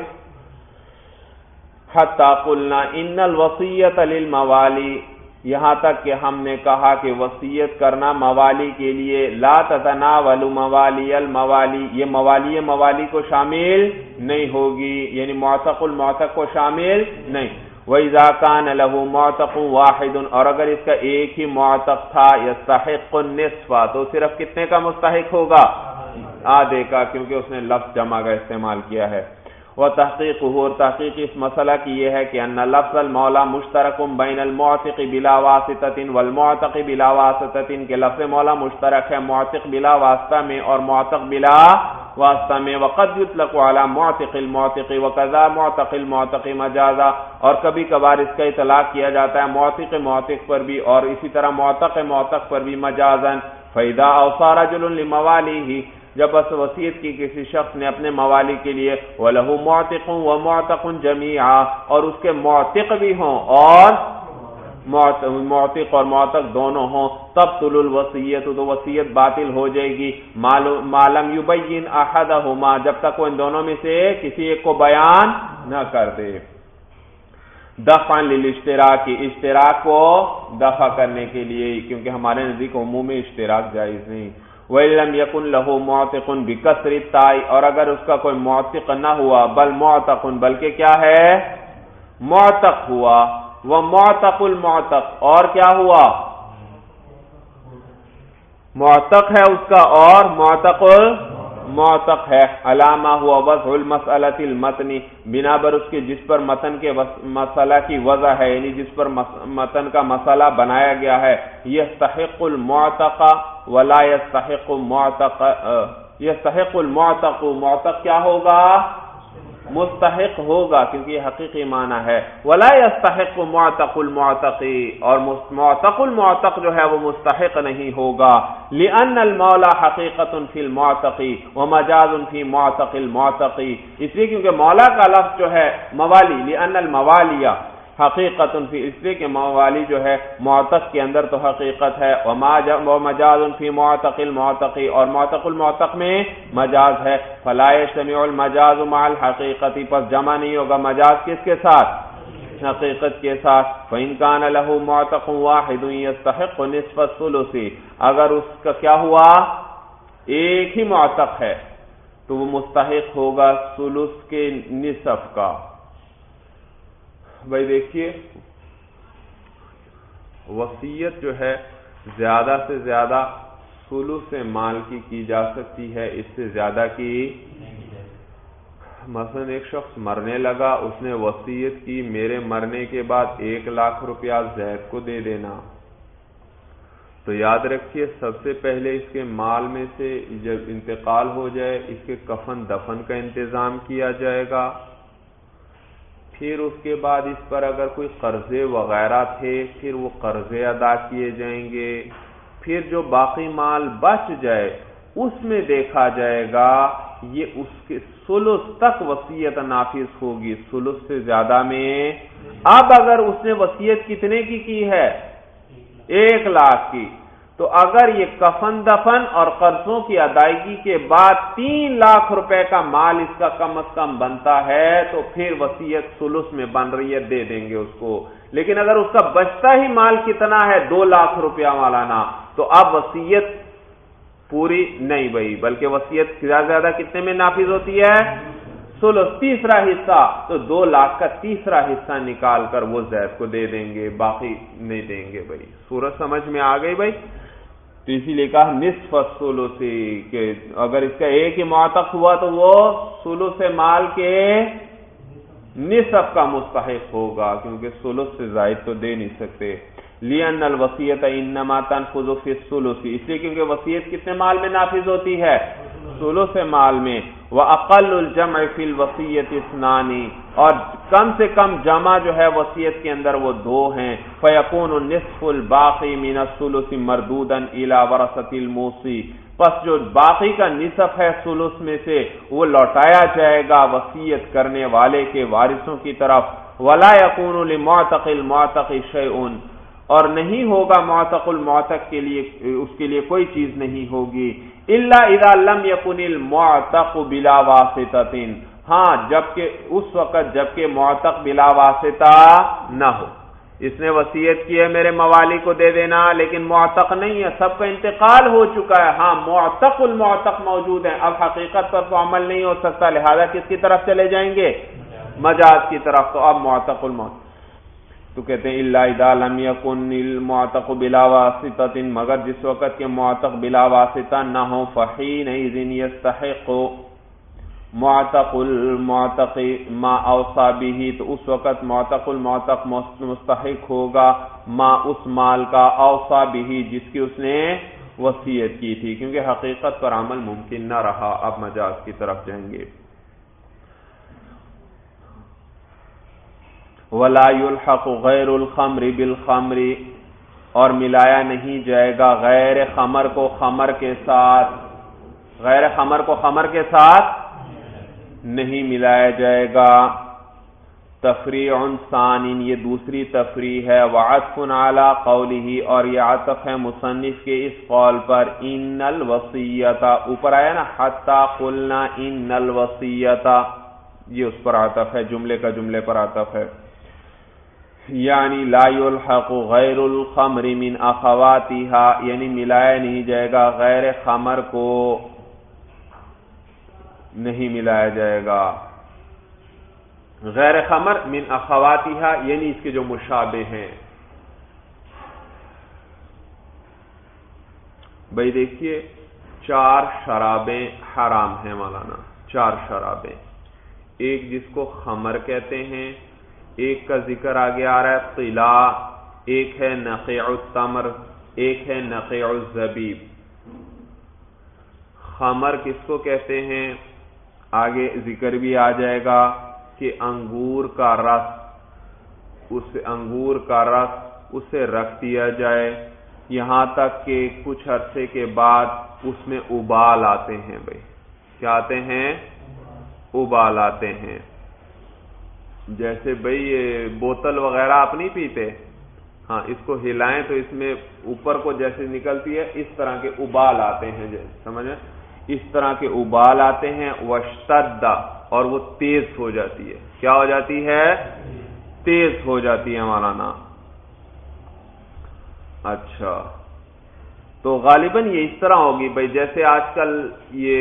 حتی قلنا ان الوصیۃ للموالی، یہاں تک کہ ہم نے کہا کہ وصیت کرنا موالی کے لیے لا تتناول موالی الموالی، یہ موالی کو شامل نہیں ہوگی، یعنی معتق المعتق کو شامل نہیں۔ وَإِذَا كَانَ لَهُ مُعْتَقٌ وَاحِدٌ، اور اگر اس کا ایک ہی معتق تھا، يَسْتَحِقُّ النِّصْفَ، تو صرف کتنے کا مستحق ہوگا؟ آدھے کا، کیونکہ اس نے لفظ جمع کا استعمال کیا ہے۔ وَتَحْقِيقُهُ، اور تحقیق اس مسئلہ کی یہ ہے کہ ان لفظ المولا مشترک بین المعتق بلا واسطۃ والمعتق بلا واسطۃ، کہ لفظ مولا مشترک ہے معتق بلا واسطہ میں اور معتق بلا واسطہ میں۔ وقد یطلق علی معتق المعتق وکذا معتق المعتق مجازا، اور کبھی کبھار اس کا اطلاق کیا جاتا ہے معتق معتق پر بھی اور اسی طرح معتق معتق پر بھی مجازا۔ فإذا أوصى رجل لموالیہ، جب بس وصیت کی کسی شخص نے اپنے موالی کے لیے، وَلَهُ مُعْتِقٌ وَمُعْتَقٌ جَمِيعًا، اور اس کے معتق بھی ہوں اور معتق اور معتق دونوں ہوں، تبطل الوصیت، تو وصیت باطل ہو جائے گی، ما لم یبین احدہما، جب تک وہ ان دونوں میں سے کسی ایک کو بیان نہ کر دے۔ دفعا للاشتراک، اشتراک کو دفع کرنے کے لیے، کیونکہ ہمارے نزدیک عموم میں اشتراک جائز نہیں۔ وَإِلَّمْ يَكُنْ لَهُ مُعْتِقٌ بِكَسْرِ التَّاءِ، اور اگر اس کا کوئی معتق نہ ہوا، بل معتق، بلکہ کیا ہے؟ معتق ہوا، وَمُعْتَقُ الْمُعْتَقِ، اور کیا ہوا؟ معتق ہے اس کا اور معتق المعتق ہے۔ علامہ ہوا وضع المسئلۃ المتنی، بنا بر اس کے جس پر متن کے مسئلہ کی وضع ہے، یعنی جس پر متن کا مسئلہ بنایا گیا ہے، یستحق المعتق ولا یستحق معتق، یستحق المعتق، معتق کیا ہوگا؟ مستحق ہوگا، کیونکہ یہ حقیقی معنی ہے، ولا یستحق معتق المعتق، اور معتق المعتق جو ہے وہ مستحق نہیں ہوگا، لأن المولا حقیقت فی المعتق ومجاز فی معتق المعتق، اس لیے کیونکہ مولا کا لفظ جو ہے موالی، لأن الموالیہ حقیقت فی، اس لیے کہ موالی جو ہے معتق کے اندر تو حقیقت ہے، ومجاز فی معتق المعتق، اور معتق المعتق میں مجاز ہے، فلا یجتمع المجاز مع الحقیقت، پس جمع نہیں ہوگا مجاز کس کے ساتھ؟ حقیقت کے ساتھ۔ فإن كان له معتق واحد يستحق نصف الثلث، اگر اس کا کیا ہوا؟ ایک ہی معتق ہے تو وہ مستحق ہوگا ثلث کے نصف کا۔ بھائی دیکھیے، وصیت جو ہے زیادہ سے زیادہ ثلث مال کی جا سکتی ہے، اس سے زیادہ کی، مثلا ایک شخص مرنے لگا، اس نے وصیت کی میرے مرنے کے بعد 1,00,000 روپیہ زید کو دے دینا، تو یاد رکھیے سب سے پہلے اس کے مال میں سے جب انتقال ہو جائے اس کے کفن دفن کا انتظام کیا جائے گا، پھر اس کے بعد اس پر اگر کوئی قرضے وغیرہ تھے پھر وہ قرضے ادا کیے جائیں گے، پھر جو باقی مال بچ جائے اس میں دیکھا جائے گا یہ اس کے ثلث تک وصیت نافذ ہوگی، ثلث سے زیادہ میں۔ اب اگر اس نے وصیت کتنے کی ہے؟ 1 لاکھ کی، تو اگر یہ کفن دفن اور قرضوں کی ادائیگی کے بعد 3 لاکھ روپے کا مال اس کا کم از کم بنتا ہے تو پھر وصیت ثلث میں بن رہی ہے، دے دیں گے اس کو۔ لیکن اگر اس کا بچتا ہی مال کتنا ہے 2 لاکھ روپیہ مولانا، تو اب وصیت پوری نہیں بھئی، بلکہ وصیت زیادہ کتنے میں نافذ ہوتی ہے؟ ثلث، تیسرا حصہ، تو 2 لاکھ کا تیسرا حصہ نکال کر وہ زید کو دے دیں گے، باقی نہیں دیں گے بھئی۔ صورت سمجھ میں آ گئی بھئی؟ تو اسی لیے کہا نصف الثلث کہ اگر اس کا ایک ہی معتق ہوا تو وہ ثلث مال کے نصف کا مستحق ہوگا، کیونکہ ثلث سے زائد تو دے نہیں سکتے۔ لِأَنَّ الْوَصِيَّةَ إِنَّمَا تَنْفُذُ فِي الثُّلُثِ، اس لیے کیونکہ وصیت کتنے مال میں نافذ ہوتی ہے؟ ثلث مال میں۔ وَأَقَلُّ الْجَمْعِ فِي الْوَصِيَّةِ اثْنَانِ، اور کم سے کم جمع جو ہے وصیت کے اندر وہ 2 ہیں۔ فَيَكُونُ النِّصْفُ الْبَاقِي مِنَ الثُّلُثِ مَرْدُودًا إِلَى وَرَثَةِ الْمُوصِي، پس جو باقی کا نصف ہے ثلث میں سے وہ لوٹایا جائے گا وصیت کرنے والے کے وارثوں کی طرف۔ وَلَا يَكُونُ لِمُعْتَقِ الْمُعْتَقِ شَيْءٌ، اور نہیں ہوگا معتق المعتق کے لیے، اس کے لیے کوئی چیز نہیں ہوگی، الا اذا لم يكن المعتق بلا واسطہ، ہاں جبکہ اس وقت جبکہ معتق بلا واسطہ نہ ہو۔ اس نے وصیت کی ہے میرے موالی کو دے دینا، لیکن معتق نہیں ہے، سب کا انتقال ہو چکا ہے، ہاں معتق المعتق موجود ہیں، اب حقیقت پر تو عمل نہیں ہو سکتا، لہذا کس کی طرف چلے جائیں گے؟ مجاز کی طرف۔ تو اب معتق المعتق تو کہتے ہیں الا اذا لم يكن المعتق بلا واسطہ، مگر جس وقت کے معتق بلا واسطہ نہ ہو، فحينئذ يستحق معتق المعتق ما اوصى به، تو اس وقت معتق المعتق مستحق ہوگا ما اس مال کا اوصى به جس کی اس نے وصیت کی تھی، کیونکہ حقیقت پر عمل ممکن نہ رہا۔ اب مجاز کی طرف جائیں گے۔ وَلَا يُلْحَقُ غَيْرُ الْخَمْرِ بِالْخَمْرِ، اور ملایا نہیں جائے گا غیر خمر کو خمر کے ساتھ، غیر خمر کو خمر کے ساتھ نہیں ملایا جائے گا۔ تفریع ثان، یہ دوسری تفریع ہے۔ وعطف علی قولہ، اور یہ عطف ہے مصنف کے اس قول پر، ان الوصیۃ، اوپر آیا نا حتی قلنا ان الوصیۃ، یہ اس پر عطف ہے، جملے کا جملے پر عطف ہے۔ یعنی لا یلحق غیر الخمر من اخواتها، یعنی ملایا نہیں جائے گا غیر خمر کو، نہیں ملایا جائے گا غیر خمر من اخواتها، یعنی اس کے جو مشابہ ہیں۔ بھائی دیکھیے 4 شرابیں حرام ہیں مولانا، 4 شرابیں، ایک جس کو خمر کہتے ہیں، ایک کا ذکر آگے آ رہا ہے طلا، ایک ہے نقیع التمر، ایک ہے نقیع الزبیب۔ خمر کس کو کہتے ہیں؟ آگے ذکر بھی آ جائے گا کہ انگور کا رس، اسے رکھ دیا جائے یہاں تک کہ کچھ عرصے کے بعد اس میں ابال آتے ہیں۔ بھائی کیا آتے ہیں؟ ابال آتے ہیں۔ جیسے بھئی یہ بوتل وغیرہ آپ نہیں پیتے، ہاں اس کو ہلائیں تو اس میں اوپر کو جیسے نکلتی ہے اس طرح کے ابال آتے ہیں، جیسے سمجھیں اس طرح کے ابال آتے ہیں۔ واشتد، اور وہ تیز ہو جاتی ہے، کیا ہو جاتی ہے؟ تیز ہو جاتی ہے مولانا۔ اچھا تو غالباً یہ اس طرح ہوگی بھئی، جیسے آج کل یہ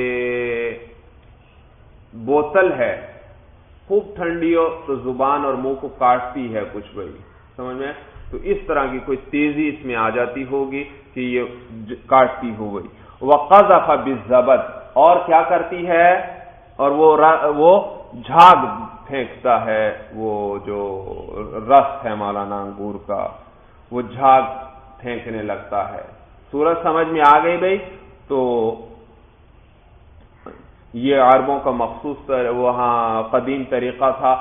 بوتل ہے خوب ٹھنڈی ہو تو زبان اور منہ کو کاٹتی ہے کچھ بھائی، سمجھ میں؟ تو اس طرح کی کوئی تیزی اس میں آ جاتی ہوگی کہ یہ کاٹتی ہو گئی۔ وقذف بالزبد، اور کیا کرتی ہے؟ اور وہ جھاگ پھینکتا ہے، وہ جو رس ہے مولانا انگور کا، وہ جھاگ پھینکنے لگتا ہے۔ صورت سمجھ میں آ گئی بھائی؟ تو یہ عربوں کا مخصوص وہاں قدیم طریقہ تھا،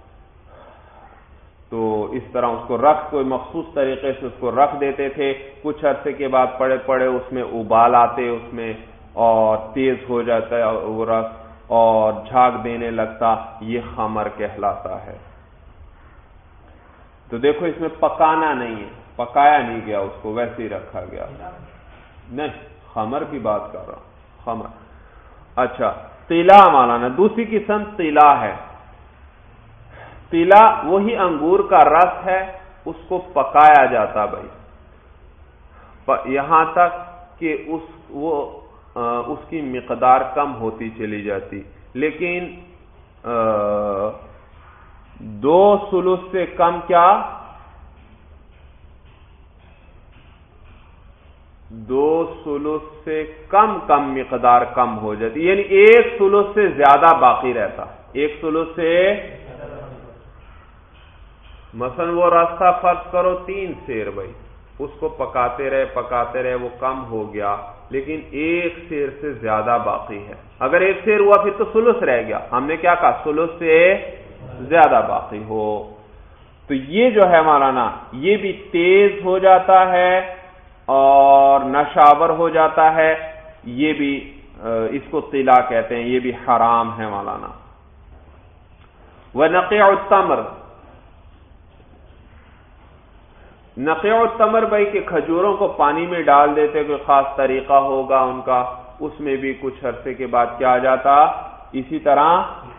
تو اس طرح اس کو کوئی مخصوص طریقے سے اس کو رکھ دیتے تھے، کچھ عرصے کے بعد پڑے پڑے اس میں ابال آتے اس میں، اور تیز ہو جاتا ہے وہ رس اور جھاگ دینے لگتا، یہ خمر کہلاتا ہے۔ تو دیکھو اس میں پکانا نہیں ہے، پکایا نہیں گیا، اس کو ویسے ہی رکھا گیا، نہیں خمر کی بات کر رہا ہوں، خمر۔ اچھا طلا مولانا، دوسری قسم طلا ہے۔ طلا وہی انگور کا رس ہے، اس کو پکایا جاتا بھائی، یہاں تک کہ اس کی مقدار کم ہوتی چلی جاتی، لیکن 2/3 سے کم کیا؟ 2/3 سے کم مقدار کم ہو جاتی، یعنی 1/3 سے زیادہ باقی رہتا، 1/3 سے مثلا وہ راستہ فرض کرو 3 سیر بھائی، اس کو پکاتے رہے وہ کم ہو گیا، لیکن 1 سیر سے زیادہ باقی ہے۔ اگر 1 سیر ہوا پھر تو ثلث رہ گیا، ہم نے کیا کہا؟ ثلث سے زیادہ باقی ہو، تو یہ جو ہے مولانا یہ بھی تیز ہو جاتا ہے اور نشاور ہو جاتا ہے، یہ بھی اس کو طلا کہتے ہیں، یہ بھی حرام ہے مولانا۔ وَنَقِعُ التَّمْرِ، نقیع التمر بھائی کہ کھجوروں کو پانی میں ڈال دیتے، کوئی خاص طریقہ ہوگا ان کا، اس میں بھی کچھ عرصے کے بعد کیا جاتا، اسی طرح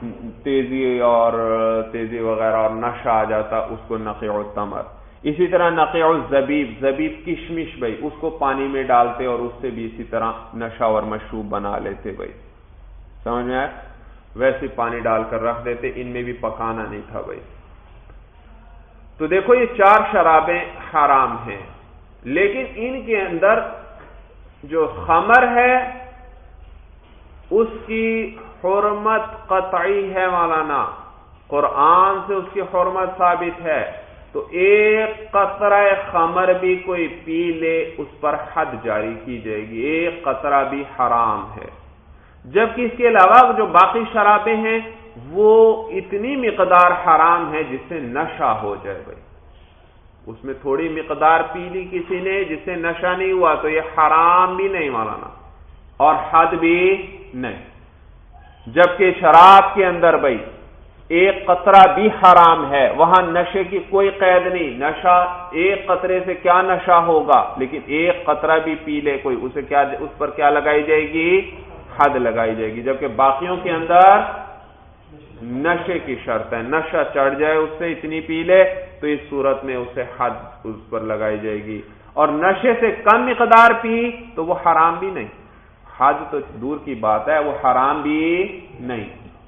تیزی وغیرہ اور نشہ آ جاتا، اس کو نقیع التمر۔ اسی طرح نقیع الزبیب کشمش بھائی، اس کو پانی میں ڈالتے اور اس سے بھی اسی طرح نشہ اور مشروب بنا لیتے بھائی، سمجھ میں آیا؟ ویسے پانی ڈال کر رکھ دیتے، ان میں بھی پکانا نہیں تھا بھائی۔ تو دیکھو یہ 4 شرابیں حرام ہیں، لیکن ان کے اندر جو خمر ہے اس کی حرمت قطعی ہے مولانا، قرآن سے اس کی حرمت ثابت ہے، تو 1 قطرہ خمر بھی کوئی پی لے اس پر حد جاری کی جائے گی، 1 قطرہ بھی حرام ہے، جبکہ اس کے علاوہ جو باقی شرابیں ہیں وہ اتنی مقدار حرام ہے جس سے نشہ ہو جائے بھائی، اس میں تھوڑی مقدار پی لی کسی نے جس سے نشہ نہیں ہوا تو یہ حرام بھی نہیں مولانا اور حد بھی نہیں، جبکہ شراب کے اندر بھائی 1 قطرہ بھی حرام ہے، وہاں نشے کی کوئی قید نہیں، نشہ 1 قطرے سے کیا نشہ ہوگا، لیکن 1 قطرہ بھی پی لے کوئی اس پر کیا لگائی جائے گی، حد لگائی جائے گی، جبکہ باقیوں کے اندر نشے کی شرط ہے، نشہ چڑھ جائے اس سے اتنی پی لے تو اس صورت میں اسے حد اس پر لگائی جائے گی، اور نشے سے کم مقدار پی تو وہ حرام بھی نہیں، حد تو دور کی بات ہے، وہ حرام بھی نہیں۔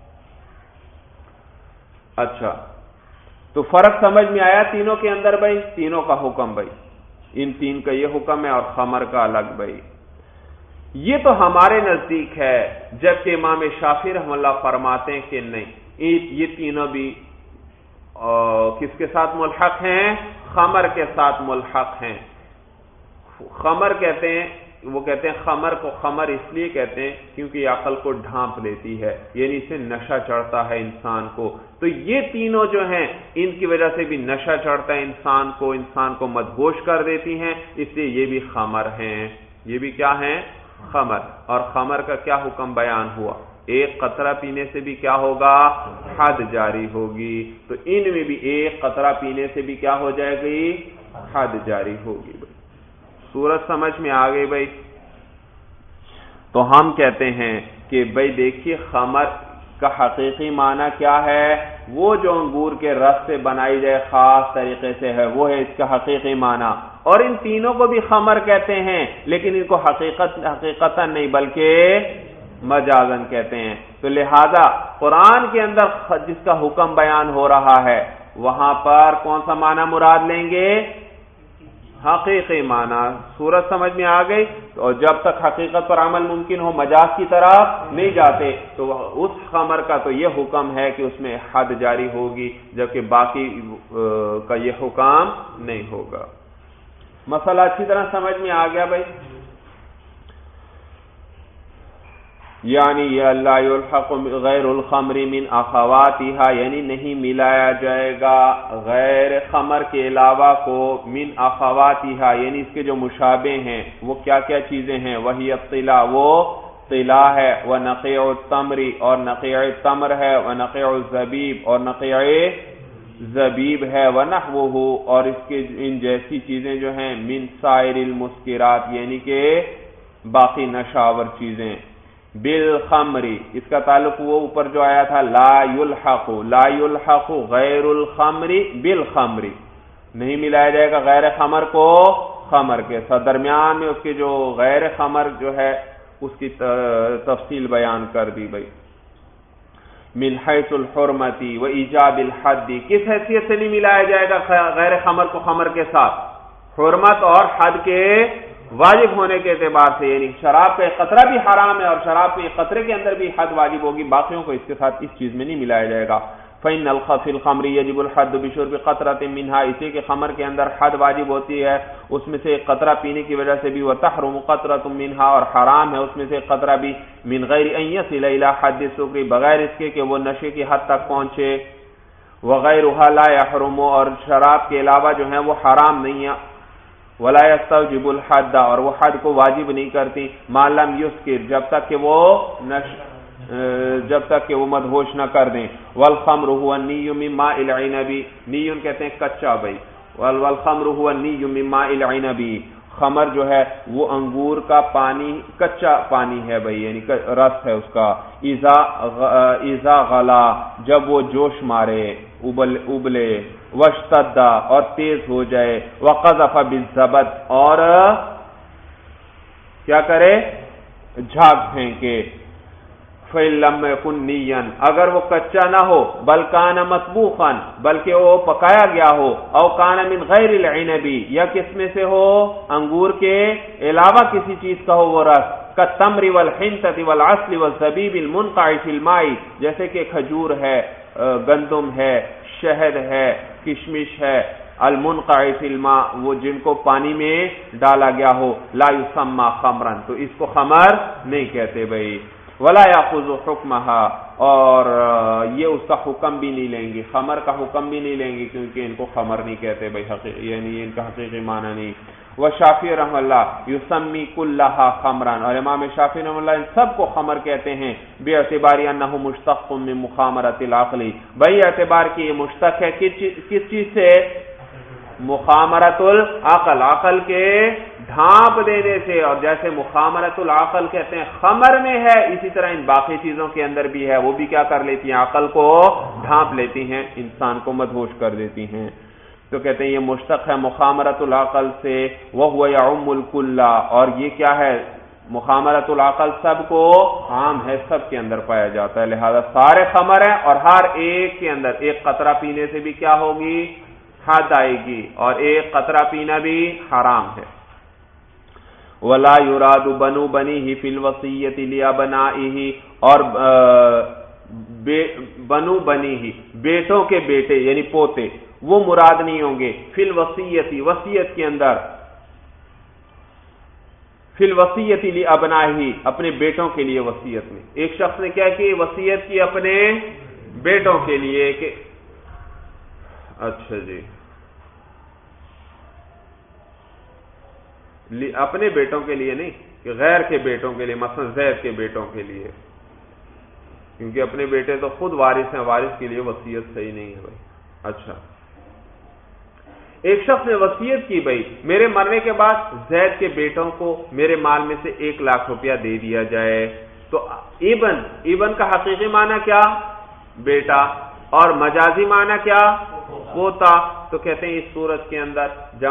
اچھا تو فرق سمجھ میں آیا تینوں کے اندر بھائی، تینوں کا حکم بھائی، ان 3 کا یہ حکم ہے اور خمر کا الگ بھائی۔ یہ تو ہمارے نزدیک ہے، جبکہ امام شافعی رحمہ اللہ فرماتے ہیں کہ نہیں، یہ تینوں بھی کس کے ساتھ ملحق ہیں، خمر کے ساتھ ملحق ہیں۔ خمر کہتے ہیں، وہ کہتے ہیں خمر کو خمر اس لیے کہتے ہیں کیونکہ یہ عقل کو ڈھانپ لیتی ہے، یعنی اسے نشہ چڑھتا ہے انسان کو، تو یہ تینوں جو ہیں ان کی وجہ سے بھی نشہ چڑھتا ہے انسان کو مدہوش کر دیتی ہیں، اس لیے یہ بھی خمر ہیں، یہ بھی کیا ہیں، خمر۔ اور خمر کا کیا حکم بیان ہوا، 1 قطرہ پینے سے بھی کیا ہوگا، حد جاری ہوگی، تو ان میں بھی 1 قطرہ پینے سے بھی کیا ہو جائے گی، حد جاری ہوگی بھائی۔ صورت سمجھ میں آ گئی بھائی؟ تو ہم کہتے ہیں کہ بھائی دیکھیے خمر کا حقیقی معنی کیا ہے، وہ جو انگور کے رس سے بنائی جائے خاص طریقے سے ہے، وہ ہے اس کا حقیقی معنی، اور ان تینوں کو بھی خمر کہتے ہیں لیکن ان کو حقیقتا نہیں بلکہ مجازن کہتے ہیں، تو لہذا قرآن کے اندر جس کا حکم بیان ہو رہا ہے وہاں پر کون سا معنی مراد لیں گے، حقیقی معنی۔ صورت سمجھ میں آ گئی؟ اور جب تک حقیقت پر عمل ممکن ہو مجاز کی طرف نہیں جاتے، تو اس خمر کا تو یہ حکم ہے کہ اس میں حد جاری ہوگی، جبکہ باقی کا یہ حکم نہیں ہوگا۔ مسئلہ اچھی طرح سمجھ میں آ گیا بھائی؟ یعنی یہ لا یلحق غیر الخمر من اخواتها، یعنی نہیں ملایا جائے گا غیر خمر کے علاوہ کو من اخواتها، یعنی اس کے جو مشابہ ہیں وہ کیا کیا چیزیں ہیں؟ وہی الطلا، وہ طلا ہے، ونقیع التمر، اور نقیع تمر ہے، ونقیع الزبیب، اور نقیع زبیب ہے، ونحوہ، اور اس کے ان جیسی چیزیں جو ہیں من سائر المسکرات، یعنی کہ باقی نشاور چیزیں، بالخمری، اس کا تعلق وہ اوپر جو آیا تھا لا یلحق غیر الخمری بالخمری، نہیں ملایا جائے گا غیر خمر کو خمر کے ساتھ۔ درمیان میں اس کے جو غیر خمر جو ہے اس کی تفصیل بیان کر دی بھائی۔ من حیث الحرمتی و ایجاب الحد، کس حیثیت سے نہیں ملایا جائے گا غیر خمر کو خمر کے ساتھ؟ حرمت اور حد کے واجب ہونے کے اعتبار سے، یعنی شراب کا ایک قطرہ بھی حرام ہے اور شراب کے ایک قطرے کے اندر بھی حد واجب ہوگی، باقیوں کو اس کے ساتھ اس چیز میں نہیں ملایا جائے گا۔ فإن الخف الخمر يجب الحد بشرب قطرة منها، اسی کے خمر کے اندر حد واجب ہوتی ہے اس میں سے ایک قطرہ پینے کی وجہ سے بھی، وتحرم قطرة منها، اور حرام ہے اس میں سے ایک قطرہ بھی، من غیر ان يصل الى حد السکر، بغیر اس کے کہ وہ نشے کی حد تک پہنچے، وغیرها لا يحرم، اور شراب کے علاوہ جو ہیں وہ حرام نہیں ہے، ولا يستوجب الحد، اور وہ حد کو واجب نہیں کرتی، ما لم يسکر، جب تک کہ وہ مدہوش نہ کر دیں۔ والخمر هو النی من ماء العنب، نیون کہتے ہیں کچا بھائی، والخمر هو النی من ماء العنب، خمر جو ہے وہ انگور کا پانی، کچا پانی ہے بھائی، یعنی رس ہے اس کا، اذا غلا، جب وہ جوش مارے، ابلے، واشتد، اور تیز ہو جائے، وقذف بالزبد، اور کیا کرے؟ جھاگ پھینکے، فَإِن لَّمْ يَكُن نِّيًّا، اگر وہ کچا نہ ہو، بل کان مطبوخا، بلکہ وہ پکایا گیا ہو، او کان من غیر العنب، یا کس میں سے ہو؟ انگور کے علاوہ کسی چیز کا ہو وہ رس، کالتمر والحنطة والعسل والزبیب المنقع فی الماء، جیسے کہ کھجور ہے، گندم ہے، شہد ہے، کشمش ہے، المنقع فی الماء، وہ جن کو پانی میں ڈالا گیا ہو، لا یسمى خمرا، تو اس کو خمر نہیں کہتے بھائی۔ ولا یاخذ حکمها، اور یہ اس کا حکم بھی نہیں لیں گے، خمر کا حکم بھی نہیں لیں گے، کیونکہ ان کو خمر نہیں کہتے بھائی، یعنی ان کا حقیقی معنی نہیں۔ وشافعی رحمہ اللہ یسمی کلها خمرا، اور امام شافعی رحمہ اللہ ان سب کو خمر کہتے ہیں، باعتبار انه مشتق من مخامرۃ العقل، بھائی اعتبار کہ یہ مشتق ہے کس چیز سے؟ مخامرۃ العقل، عقل کے ڈھانپ دینے سے، اور جیسے مخامرۃ العقل کہتے ہیں خمر میں ہے، اسی طرح ان باقی چیزوں کے اندر بھی ہے، وہ بھی کیا کر لیتی ہیں؟ عقل کو ڈھانپ لیتی ہیں، انسان کو مدہوش کر دیتی ہیں، تو کہتے ہیں یہ مشتق ہے مخامرۃ العقل سے، وهو يعم الكل، اور یہ کیا ہے؟ مخامرۃ العقل سب کو عام ہے، سب کے اندر پایا جاتا ہے، لہذا سارے خمر ہیں، اور ہر ایک کے اندر ایک قطرہ پینے سے بھی کیا ہوگی؟ حد آئے گی، اور ایک قطرہ پینا بھی حرام ہے۔ ولا یراد بنو بنیہ فی الوصیۃ لابنائہ، اور بنو بنیہ، بیٹوں کے بیٹے یعنی پوتے، وہ مراد نہیں ہوں گے، فی الوصیۃ، وصیت کے اندر، فی الوصیۃ لابنائہ، اپنے بیٹوں کے لیے وصیت میں، ایک شخص نے کیا کی؟ وصیت کی اپنے بیٹوں کے لیے کہ اچھا جی، اپنے بیٹوں کے لیے نہیں کہ غیر کے بیٹوں کے لیے، مثلا زید کے بیٹوں کے لیے، کیونکہ اپنے بیٹے تو خود وارث ہیں، وارث کے لیے وصیت صحیح نہیں ہے بھائی۔ اچھا، ایک شخص نے وصیت کی بھائی میرے مرنے کے بعد زید کے بیٹوں کو میرے مال میں سے 1 لاکھ روپیہ دے دیا جائے، تو ابن کا حقیقی معنی کیا؟ بیٹا، اور مجازی معنی کیا؟ پوتا، تو کہتے ہیں اس صورت کے اندر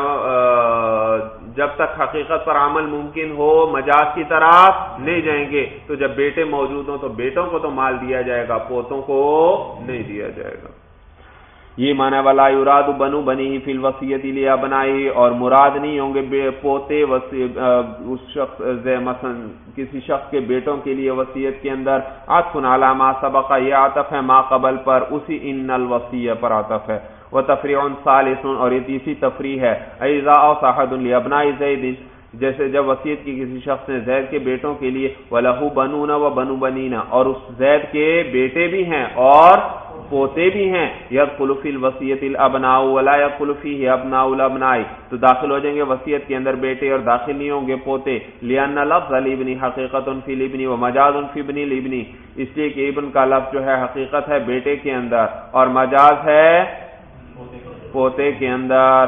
جب تک حقیقت پر عمل ممکن ہو مجاز کی طرف نہیں جائیں گے، تو جب بیٹے موجود ہوں تو بیٹوں کو تو مال دیا جائے گا، پوتوں کو نہیں دیا جائے گا۔ یہ معنی ولا یراد بنو بنی فی الوصیۃ لابنائہ، اور مراد نہیں ہوں گے پوتے اس شخص مثلا کسی شخص کے بیٹوں کے لیے وصیت کے اندر. عطف علی ما سبق، یہ عطف ہے ما قبل پر، اسی ان الوصیہ پر عطف ہے. وتفریع ثالث، اور یہ تیسری تفریع ہے. اذا اوصى احد لابناء زید، جیسے جب وصیت کی کسی شخص نے زید کے بیٹوں کے لیے وَلَهُ بَنُونَ وَبَنُو بَنِينَ، اور اس زید کے بیٹے بھی ہیں اور پوتے بھی ہیں. يَدْخُلُ فِي الْوَصِيَّةِ الْأَبْنَاءُ وَلَا يَدْخُلُ فِيهِ أَبْنَاءُ الْأَبْنَاءِ، تو داخل ہو جائیں گے وصیت کے اندر بیٹے اور داخل نہیں ہوں گے پوتے. لِأَنَّ لَفْظَ الْإِبْنِ حَقِيقَةٌ فِي الْإِبْنِ وَمَجَازٌ فِي ابْنِ الْإِبْنِ، اس لیے کہ ابن کا لفظ جو ہے حقیقت ہے بیٹے کے اندر اور مجاز ہے پوتے کے اندر.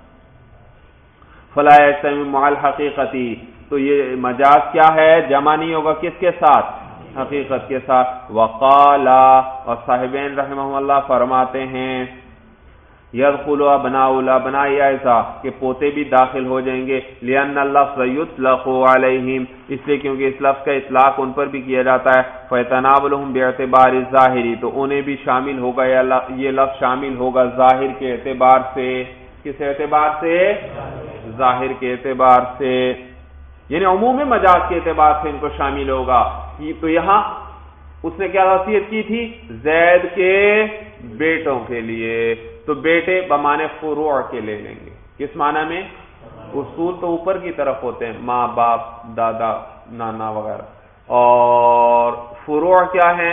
فلا یجتمع مع الحقیقت، تو یہ مجاز کیا ہے؟ جمع نہیں ہوگا کس کے ساتھ؟ حقیقت کے ساتھ. وقال، اور صاحبین رحمہ اللہ فرماتے ہیں یدخل ابناء الابناء ایسا کہ پوتے بھی داخل ہو جائیں گے. لأن اللفظ یطلق علیہم، اس لیے کیونکہ اس لفظ کا اطلاق ان پر بھی کیا جاتا ہے. فیتناولہم باعتبار الظاہری، تو انہیں بھی شامل ہوگا یہ لفظ شامل ہوگا ظاہر کے اعتبار سے. کس اعتبار سے؟ ظاہر کے اعتبار سے، یعنی عموم مجاز کے اعتبار سے ان کو شامل ہوگا. تو یہاں اس نے کیا وصیت کی تھی؟ زید کے بیٹوں کے لیے، تو بیٹے بمانے فروع کے لے لیں گے. کس معنی میں؟ اصول تو اوپر کی طرف ہوتے ہیں، ماں باپ دادا نانا وغیرہ، اور فروع کیا ہیں؟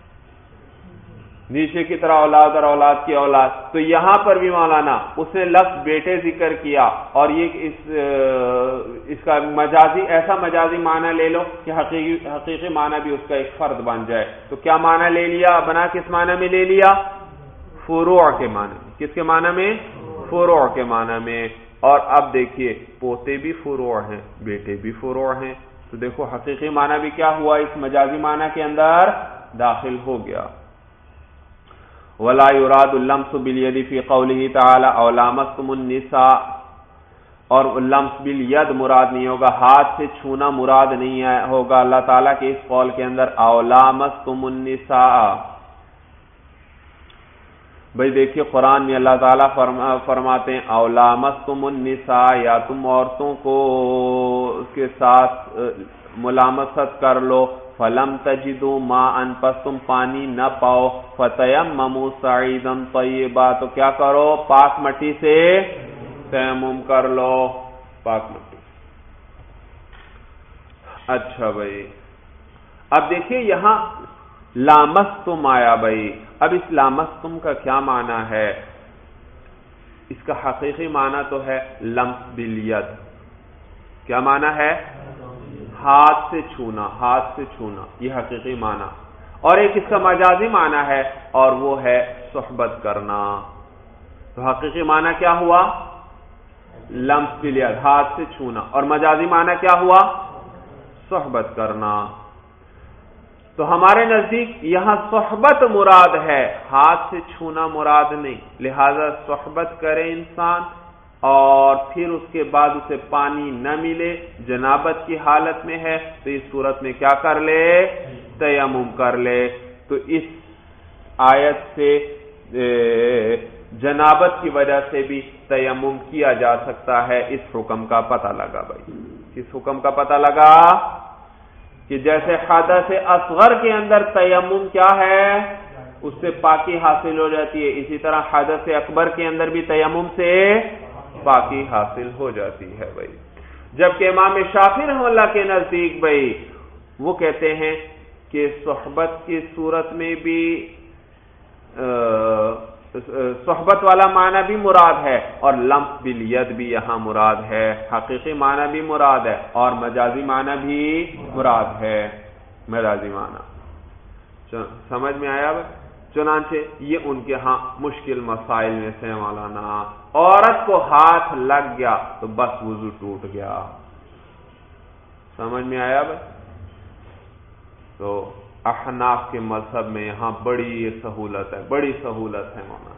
نیچے کی طرح اولاد اور اولاد کی اولاد. تو یہاں پر بھی مولانا اس نے لفظ بیٹے ذکر کیا، اور یہ اس کا مجازی ایسا مجازی معنی لے لو کہ حقیقی معنی بھی اس کا ایک فرد بن جائے. تو کیا معنی لے لیا؟ بنا کس معنی میں لے لیا؟ فروع کے معنی میں. کس کے معنی میں؟ فروع کے معنی میں. اور اب دیکھیے پوتے بھی فروع ہیں، بیٹے بھی فروع ہیں، تو دیکھو حقیقی معنی بھی کیا ہوا؟ اس مجازی معنی کے اندر داخل ہو گیا. ولا يراد اللمس باليد في قوله تعالى او لامستم النساء، اور لمس بالید مراد نہیں ہوگا، ہاتھ سے چھونا مراد نہیں ہوگا اللہ تعالیٰ کے اس قول کے اندر او لامستم النساء. بھئی دیکھیے قرآن میں اللہ تعالیٰ فرماتے ہیں او لامستم النساء، یا تم عورتوں کو کے ساتھ ملامست کر لو. فلم تجدوا ماء، پس تم پانی نہ پاؤ. فتیمموا صعیدا طیبا، تو کیا کرو؟ پاک مٹی سے تیمم کر لو، پاک مٹی. اچھا بھائی، اب دیکھیے یہاں لامستم آیا بھائی. اب اس لامستم کا کیا معنی ہے؟ اس کا حقیقی معنی تو ہے لمس بالید. کیا معنی ہے؟ ہاتھ سے چھونا، ہاتھ سے چھونا، یہ حقیقی معنی. اور ایک اس کا مجازی معنی ہے، اور وہ ہے صحبت کرنا. تو حقیقی معنی کیا ہوا؟ لمس بالید، ہاتھ سے چھونا، اور مجازی معنی کیا ہوا؟ صحبت کرنا. تو ہمارے نزدیک یہاں صحبت مراد ہے، ہاتھ سے چھونا مراد نہیں. لہذا صحبت کرے انسان اور پھر اس کے بعد اسے پانی نہ ملے، جنابت کی حالت میں ہے، تو اس صورت میں کیا کر لے؟ تیمم کر لے. تو اس آیت سے جنابت کی وجہ سے بھی تیمم کیا جا سکتا ہے. اس حکم کا پتہ لگا بھائی، اس حکم کا پتہ لگا کہ جیسے حدث اصغر کے اندر تیمم کیا ہے؟ اس سے پاکی حاصل ہو جاتی ہے، اسی طرح حدث اکبر کے اندر بھی تیمم سے پاکی حاصل ہو جاتی ہے بھائی. جبکہ امام شافعی رحمہ اللہ کے نزدیک بھائی وہ کہتے ہیں کہ صحبت کی صورت میں بھی صحبت والا معنی بھی مراد ہے، اور لمس بالید بھی یہاں مراد ہے. حقیقی معنی بھی مراد ہے اور مجازی معنی بھی مراد ہے. مجازی معنی سمجھ میں آیا بھائی؟ چنانچہ یہ ان کے ہاں مشکل مسائل میں سے مولانا. عورت کو ہاتھ لگ گیا تو بس وضو ٹوٹ گیا. سمجھ میں آیا بھائی؟ تو احناف کے مذہب میں یہاں بڑی سہولت ہے، بڑی سہولت ہے مولانا.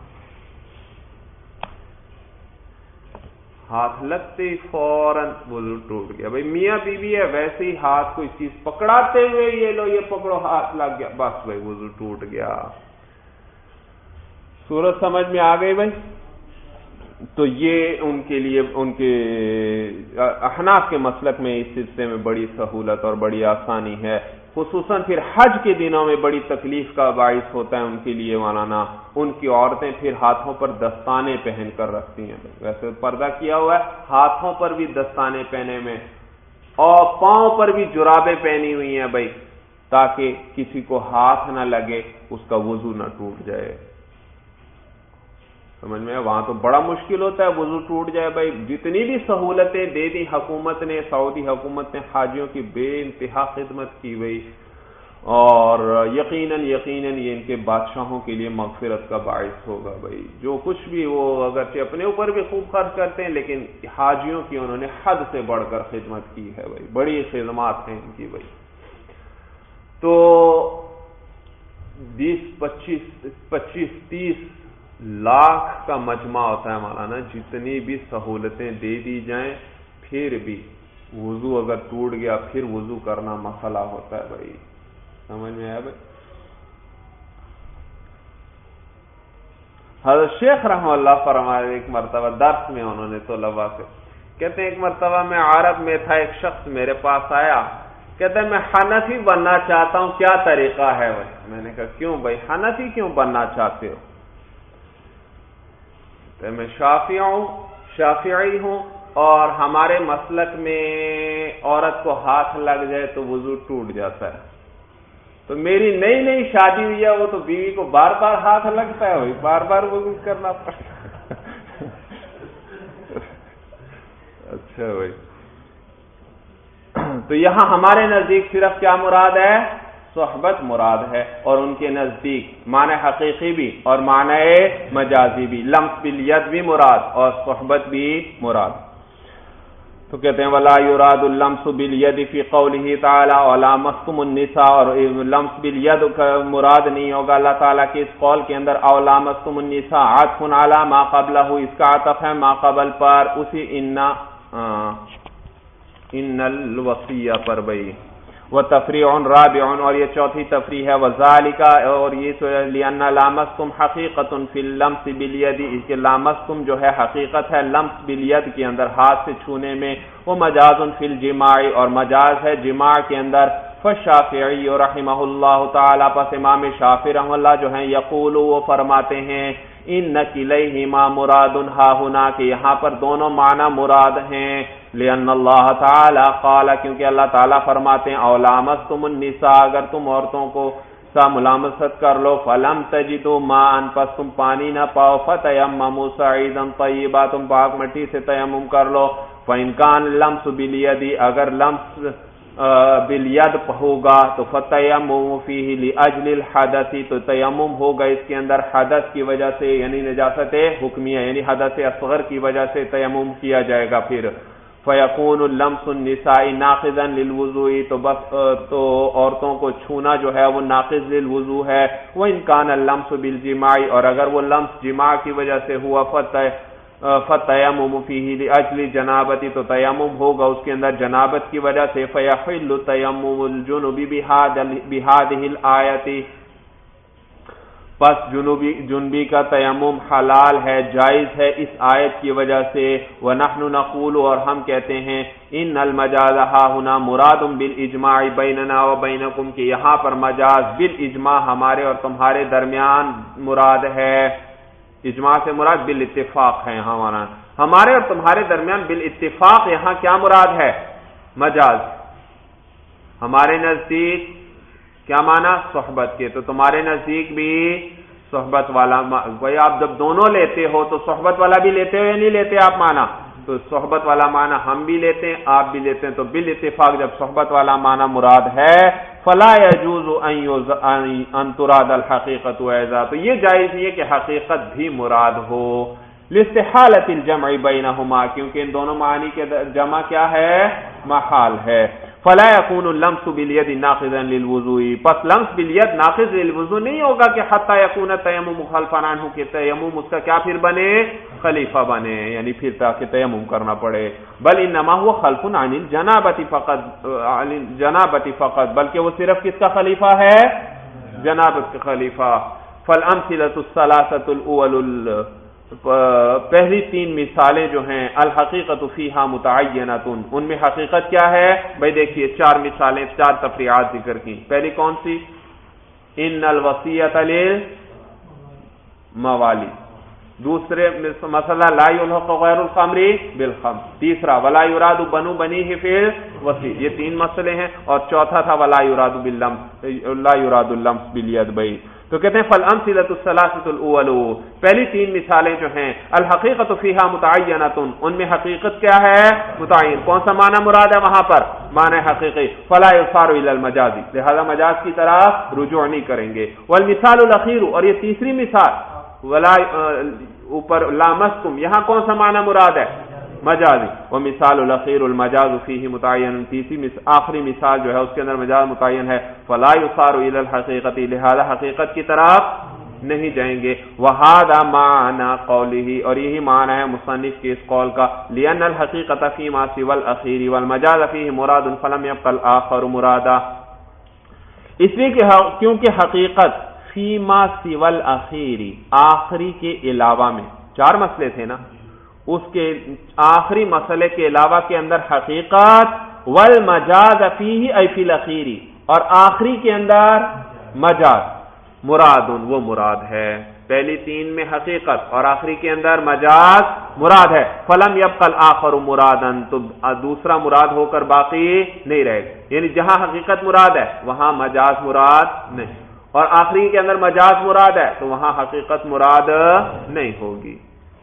ہاتھ لگتے ہی فوراً وضو ٹوٹ گیا. بھائی میاں بیوی ہے، ویسے ہی ہاتھ کوئی چیز پکڑاتے ہوئے یہ لو یہ پکڑو، ہاتھ لگ گیا، بس بھائی وضو ٹوٹ گیا. صورت سمجھ میں آ گئی بھائی؟ تو یہ ان کے لیے ان کے احناف کے مسلک میں اس سلسلے میں بڑی سہولت اور بڑی آسانی ہے، خصوصاً پھر حج کے دنوں میں بڑی تکلیف کا باعث ہوتا ہے ان کے لیے مولانا، ان کی عورتیں پھر ہاتھوں پر دستانے پہن کر رکھتی ہیں، ویسے پردہ کیا ہوا ہے، ہاتھوں پر بھی دستانے پہنے میں اور پاؤں پر بھی جرابیں پہنی ہوئی ہیں بھائی، تاکہ کسی کو ہاتھ نہ لگے، اس کا وضو نہ ٹوٹ جائے. سمجھ میں؟ وہاں تو بڑا مشکل ہوتا ہے وضو ٹوٹ جائے بھائی. جتنی بھی سہولتیں دے دی حکومت نے، سعودی حکومت نے حاجیوں کی بے انتہا خدمت کی ہوئی، اور یقیناً یہ ان کے بادشاہوں کے لیے مغفرت کا باعث ہوگا بھائی. جو کچھ بھی وہ اگرچہ اپنے اوپر بھی خوب خرچ کرتے ہیں، لیکن حاجیوں کی انہوں نے حد سے بڑھ کر خدمت کی ہے بھائی، بڑی خدمات ہیں ان کی بھائی. تو 25-30 لاکھ کا مجمع ہوتا ہے مولانا. جتنی بھی سہولتیں دے دی جائیں پھر بھی وضو اگر ٹوٹ گیا پھر وضو کرنا مسئلہ ہوتا ہے بھائی. سمجھ میں آیا بھائی؟ حضرت شیخ رحمہ اللہ فرمائے ایک مرتبہ درس میں انہوں نے طلباء سے کہتے ہیں، ایک مرتبہ میں عرب میں تھا، ایک شخص میرے پاس آیا، کہتے ہیں میں حنفی بننا چاہتا ہوں، کیا طریقہ ہے بھائی؟ میں نے کہا کیوں بھائی حنفی کیوں بننا چاہتے ہو؟ تو میں شافعی ہوں اور ہمارے مسلک میں عورت کو ہاتھ لگ جائے تو وضو ٹوٹ جاتا ہے. تو میری نئی شادی ہوئی ہے، وہ تو بیوی کو بار بار ہاتھ لگتا ہے بھائی، بار بار وضو کرنا پڑتا ہے. اچھا بھائی، تو یہاں ہمارے نزدیک صرف کیا مراد ہے؟ صحبت مراد ہے، اور ان کے نزدیک معنی حقیقی بھی اور معنی مجازی بھی، لمس بالید بھی مراد اور صحبت بھی مراد. تو کہتے ہیں ولا یراد اللمس بالید فی قولہ تعالی ولا مسکم النساء، اور لمس بالید کا مراد نہیں ہوگا اللہ تعالیٰ کے اس قول کے اندر اولا مسکم النساء عطف علی ما قبلہ، اس کا عطف ہے ما قبل پر، اسی ان الوصیہ پر بھائی. وتفریع رابع، اور یہ چوتھی تفریع ہے، وذالک، اور یہ لأن لامستم حقیقت فی اللمس بالید، اس کے لامستم جو ہے حقیقت ہے لمس بالید کے اندر ہاتھ سے چھونے میں، وہ مجاز فی الجماع، اور مجاز ہے جماع کے اندر. فالشافعی رحمہ اللہ تعالی، پس امام شافعی رحمہ اللہ جو ہیں، یقول وہ فرماتے ہیں ان کلیہما مراد ہا ہنا، کہ یہاں پر دونوں معنی مراد ہیں. لأن اللہ تعالی قال، کیونکہ اللہ تعالیٰ فرماتے ہیں او لامستم النساء، اگر تم عورتوں کو ملامست کر لو، فلم تجدوا ماء، پس تم پانی نہ پاؤ، فتیمموا صعیدا طیبا، تم پاک مٹی سے تیمم کر لو. فإن کان اللمس بالید، اگر لمس بالید ہوگا تو فتیمموا فیہ لاجل الحدث، تو تیمم ہوگا اس کے اندر حدث کی وجہ سے، یعنی نجاست حکمیہ، یعنی حدث اصغر کی وجہ سے تیمم کیا جائے گا. پھر فیکون اللمس النساء ناقضا للوضوء، تو بس تو عورتوں کو چھونا جو ہے وہ ناقض للوضوء ہے. وإن کان اللمس بالجماع، اور اگر وہ لمس جماع کی وجہ سے ہوا، فتیمم فیہ لاجل جنابتی، تو تیمم ہوگا اس کے اندر جنابت کی وجہ سے. فیحل تیمم الجنب بہذہ الآیۃ، پس جنبی کا تیمم حلال ہے، جائز ہے اس آیت کی وجہ سے. وَنَحْنُ نَقُولُ، اور ہم کہتے ہیں ان المجاز ہا ہنا مراد بالاجماع بیننا وبینکم، کہ یہاں پر مجاز بالاجماع ہمارے اور تمہارے درمیان مراد ہے. اجماع سے مراد بالاتفاق ہے یہاں، ہمارے اور تمہارے درمیان بالاتفاق یہاں کیا مراد ہے؟ مجاز. ہمارے نزدیک کیا معنی؟ صحبت کے، تو تمہارے نزدیک بھی صحبت والا. بھائی آپ جب دونوں لیتے ہو تو صحبت والا بھی لیتے ہو یا نہیں لیتے آپ معنی؟ تو صحبت والا معنی ہم بھی لیتے ہیں، آپ بھی لیتے ہیں. تو بالاتفاق جب صحبت والا معنی مراد ہے، فلا يجوز ان تراد الحقیقت ایضا، تو یہ جائز نہیں ہے کہ حقیقت بھی مراد ہو. لاستحالۃ الجمع بینہما، کیونکہ ان دونوں معنی کے جمع کیا ہے؟ محال ہے. فلا يكون اللمس باليد ناقضا للوضوء، پس لمس باليد ناقض للوضوء نہیں ہوگا کہ حتى يكون التيمم مخالفا عنه، کہ تیمم اس کا کیا پھر بنے؟ خلیفہ بنے، یعنی پھر تاکہ تیمم کرنا پڑے. بل انما هو خلف عن الجنابۃ فقط، بلکہ وہ صرف کس کا خلیفہ ہے؟ جنابت کا خلیفہ. فالامثلۃ الثلاثۃ الاول، پہلی تین مثالیں جو ہیں الحقیقت فیہا متعینۃ، ان میں حقیقت کیا ہے بھائی؟ دیکھیے چار مثالیں، چار تفریعات ذکر کی. پہلی کون سی؟ ان الوصیۃ للموالی. دوسرے مسئلہ لا یلحق غیر الخمر بالخمر. تیسرا ولا یراد بنو بنیہ فی الوصی. یہ تین مسئلے ہیں. اور چوتھا تھا ولا یراد باللمس، لا یراد اللمس بالید بھائی. تو کہتے ہیں فالامثلۃ الثلاثۃ الاول، پہلی تین مثالیں جو ہیں الحقیقت فیہا متعینۃ، ان میں حقیقت کیا ہے؟ متعین. کون سا معنی مراد ہے وہاں پر؟ معنی حقیقی. فلا یصار الی المجاز، لہذا مجاز کی طرف رجوع نہیں کریں گے. والمثال الاخیر، اور یہ تیسری مثال ولا اوپر لامستم، یہاں کون سا معنی مراد ہے؟ مجازی. ومثال الاخیر المجاز فیہ متعین، تیسری آخری مثال جو ہے اس کے اندر مجاز متعین ہے. فلا یصار الی الحقیقۃ، لہذا حقیقت کی طرف نہیں جائیں گے. وہذا معنی قولہ، اور یہی معنی ہے مصنف کے اس قول کا. لأن الحقیقۃ فیما سوى الاخیر والمجاز فیہ مراد فلم یبق الاخر مرادا، اس لیے کہ کیونکہ حقیقت فیما سوى الاخیر، آخری کے علاوہ میں، چار مسئلے تھے نا، اس کے آخری مسئلے کے علاوہ کے اندر حقیقت، والمجاز فیہ ای فی الاخیر، اور آخری کے اندر مجاز، مراد وہ مراد ہے. پہلی تین میں حقیقت اور آخری کے اندر مجاز مراد ہے. فلم یبق الاخر مرادا، تو دوسرا مراد ہو کر باقی نہیں رہے گا. یعنی جہاں حقیقت مراد ہے وہاں مجاز مراد نہیں، اور آخری کے اندر مجاز مراد ہے تو وہاں حقیقت مراد نہیں ہوگی.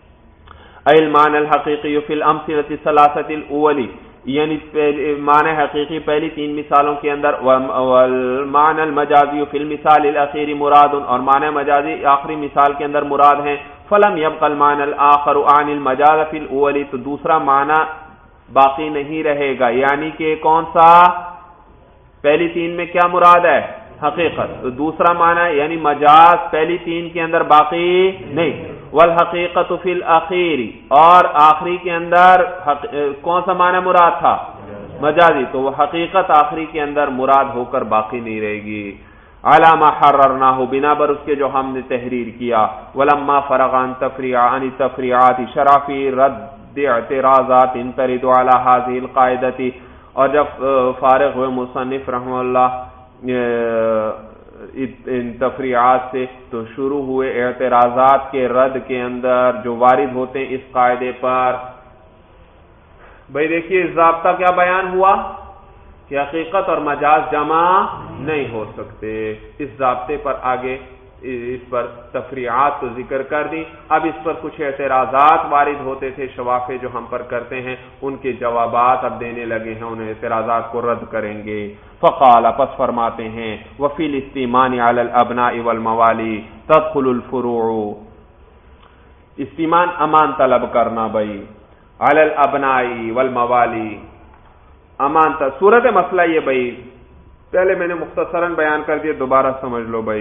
المعنى الحقیقی فی الامثلۃ الثلاثۃ الاول، یعنی معنی حقیقی پہلی تین مثالوں کے اندر. والمعنى المجازی فی المثال الاخیر مراد، اور معنی مجازی آخری مثال کے اندر مراد ہیں. فلم يبق المعنى الاخر عن المجاز فی الاول، تو دوسرا معنی باقی نہیں رہے گا. یعنی کہ کون سا؟ پہلی تین میں کیا مراد ہے؟ حقیقت. تو دوسرا معنی یعنی مجاز پہلی تین کے اندر باقی نہیں. والحقیقت فی الاخیر، اور آخری کے اندر کون سا معنی مراد تھا؟ مجازی. تو وہ حقیقت آخری کے اندر مراد ہو کر باقی نہیں رہے گی. علی ما حررناہ، بنا بر اس کے جو ہم نے تحریر کیا. ولما فرغ عن تفریعات شرع فی رد اعتراضات ترد علی هذه القاعدۃ، اور جب فارغ ہوئے مصنف رحمہ اللہ ان تفریعات سے، تو شروع ہوئے اعتراضات کے رد کے اندر جو وارد ہوتے ہیں اس قاعدے پر. بھئی دیکھیے اس ضابطہ کیا بیان ہوا کہ حقیقت اور مجاز جمع نہیں ہو سکتے. اس ضابطے پر آگے اس پر تفریعات تو ذکر کر دی. اب اس پر کچھ اعتراضات وارد ہوتے تھے، شوافع جو ہم پر کرتے ہیں ان کے جوابات اب دینے لگے ہیں، ان اعتراضات کو رد کریں گے. فقال، پس فرماتے ہیں وفی الاستیمان علی الابناء والموالی تدخل الفروع، استیمان امان طلب کرنا بھائی، علی الابناء والموالی، امان طلب. صورت مسئلہ یہ بھائی پہلے میں نے مختصراً بیان کر دیا، دوبارہ سمجھ لو بھائی.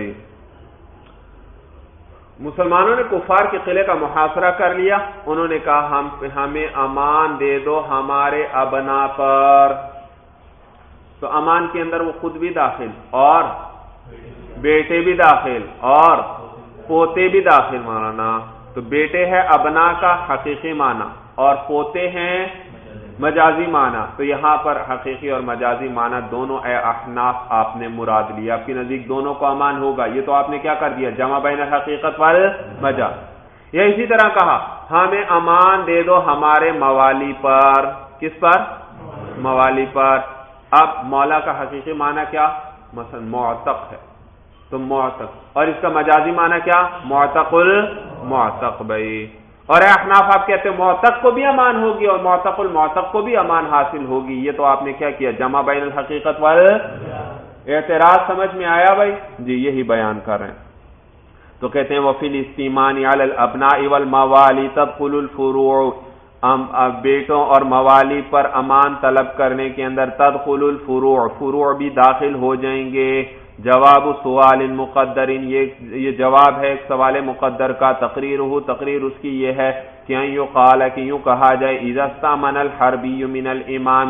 مسلمانوں نے کفار کے قلعے کا محاصرہ کر لیا. انہوں نے کہا ہمیں امان دے دو ہمارے ابنا پر. تو امان کے اندر وہ خود بھی داخل اور بیٹے بھی داخل اور پوتے بھی داخل. مولانا تو بیٹے ہے ابنا کا حقیقی معنی اور پوتے ہیں مجازی معنی. تو یہاں پر حقیقی اور مجازی معنی دونوں اے احناف آپ نے مراد لیا. آپ کے نزدیک دونوں کو امان ہوگا. یہ تو آپ نے کیا کر دیا؟ جمع بین الحقیقت والمجاز. یا اسی طرح کہا ہمیں امان دے دو ہمارے موالی پر. کس پر؟ موالی پر. اب مولا کا حقیقی معنی کیا؟ مثلا معتق ہے تو معتق، اور اس کا مجازی معنی کیا؟ معتق المعتق بھائی. اور احناف آپ کہتے ہیں معتق کو بھی امان ہوگی اور معتق المعتق کو بھی امان حاصل ہوگی. یہ تو آپ نے کیا کیا؟ جمع بین الحقیقت اعتراض سمجھ میں آیا بھائی؟ جی یہی بیان کر رہے ہیں. تو کہتے ہیں وفی الاستیمان علی الابناء والموالی تدخل الفروع، بیٹوں اور موالی پر امان طلب کرنے کے اندر تدخل الفروع، فروع بھی داخل ہو جائیں گے. جواب سوال مقدر، یہ جواب ہے ایک سوال مقدر کا. تقریر اس کی یہ ہے کہ یوں قال، کہ یوں کہا جائے اذا استامن الحربی من الامام،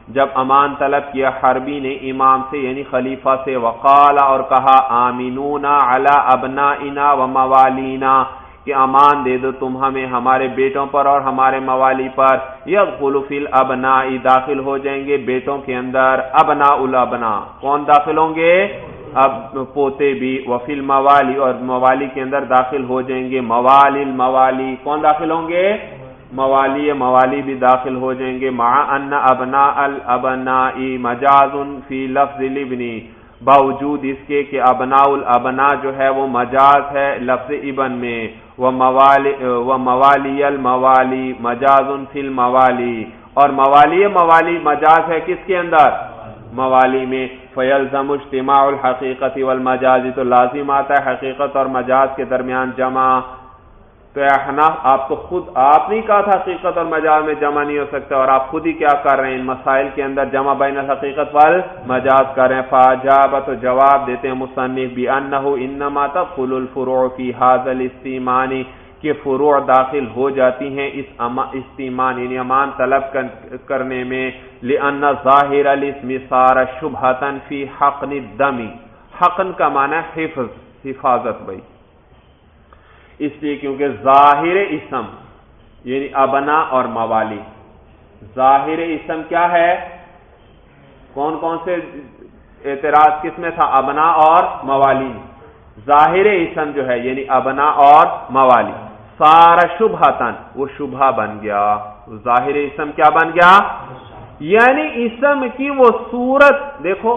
جب امان طلب کیا حربی نے امام سے یعنی خلیفہ سے، وقال اور کہا آمینونا علی ابنائنا و موالینا کہ امان دے دو تم ہمیں ہمارے بیٹوں پر اور ہمارے موالی پر، یدخل فی الابناء داخل ہو جائیں گے بیٹوں کے اندر ابناء الابناء، کون داخل ہوں گے؟ اب پوتے بھی، وفی الموالی اور موالی کے اندر داخل ہو جائیں گے موالی الموالی، کون داخل ہوں گے؟ موالی بھی داخل ہو جائیں گے، مع ان ابناء الابناء مجاز فی لفظ الابن، باوجود اس کے کہ ابناء الابناء جو ہے وہ مجاز ہے لفظ ابن میں، وموالی الموالی مجاز فی الموالی، اور موالی مجاز ہے کس کے اندر؟ موالی میں، فیلزم اجتماع الحقیقت والمجاز، تو لازم آتا ہے حقیقت اور مجاز کے درمیان جمع۔ تو احناف آپ نہیں کہا تھا حقیقت اور مجاز میں جمع نہیں ہو سکتا، اور آپ خود ہی کیا کر رہے ہیں ان مسائل کے اندر جمع بین الحقیقت والمجاز کر رہے ہیں۔ فاجاب، تو جواب دیتے ہیں مصنف بانہ انما تدخل الفروع فی هذا الاستیمان، کہ فروع داخل ہو جاتی ہیں اس استیمان یعنی امان طلب کرنے میں، لأن ظاہر الاسم صار شبہۃ فی حقن الدم، حقن کا معنی حفظ، حفاظت بھائی، اس لیے کیونکہ ظاہر اسم یعنی ابنا اور موالی، ظاہر اسم کیا ہے؟ کون کون سے اعتراض کس میں تھا؟ ابنا اور موالی، ظاہر اسم جو ہے یعنی ابنا اور موالی، سارا شبہتن وہ شبہ بن گیا، ظاہر اسم کیا بن گیا؟ یعنی اسم کی وہ صورت، دیکھو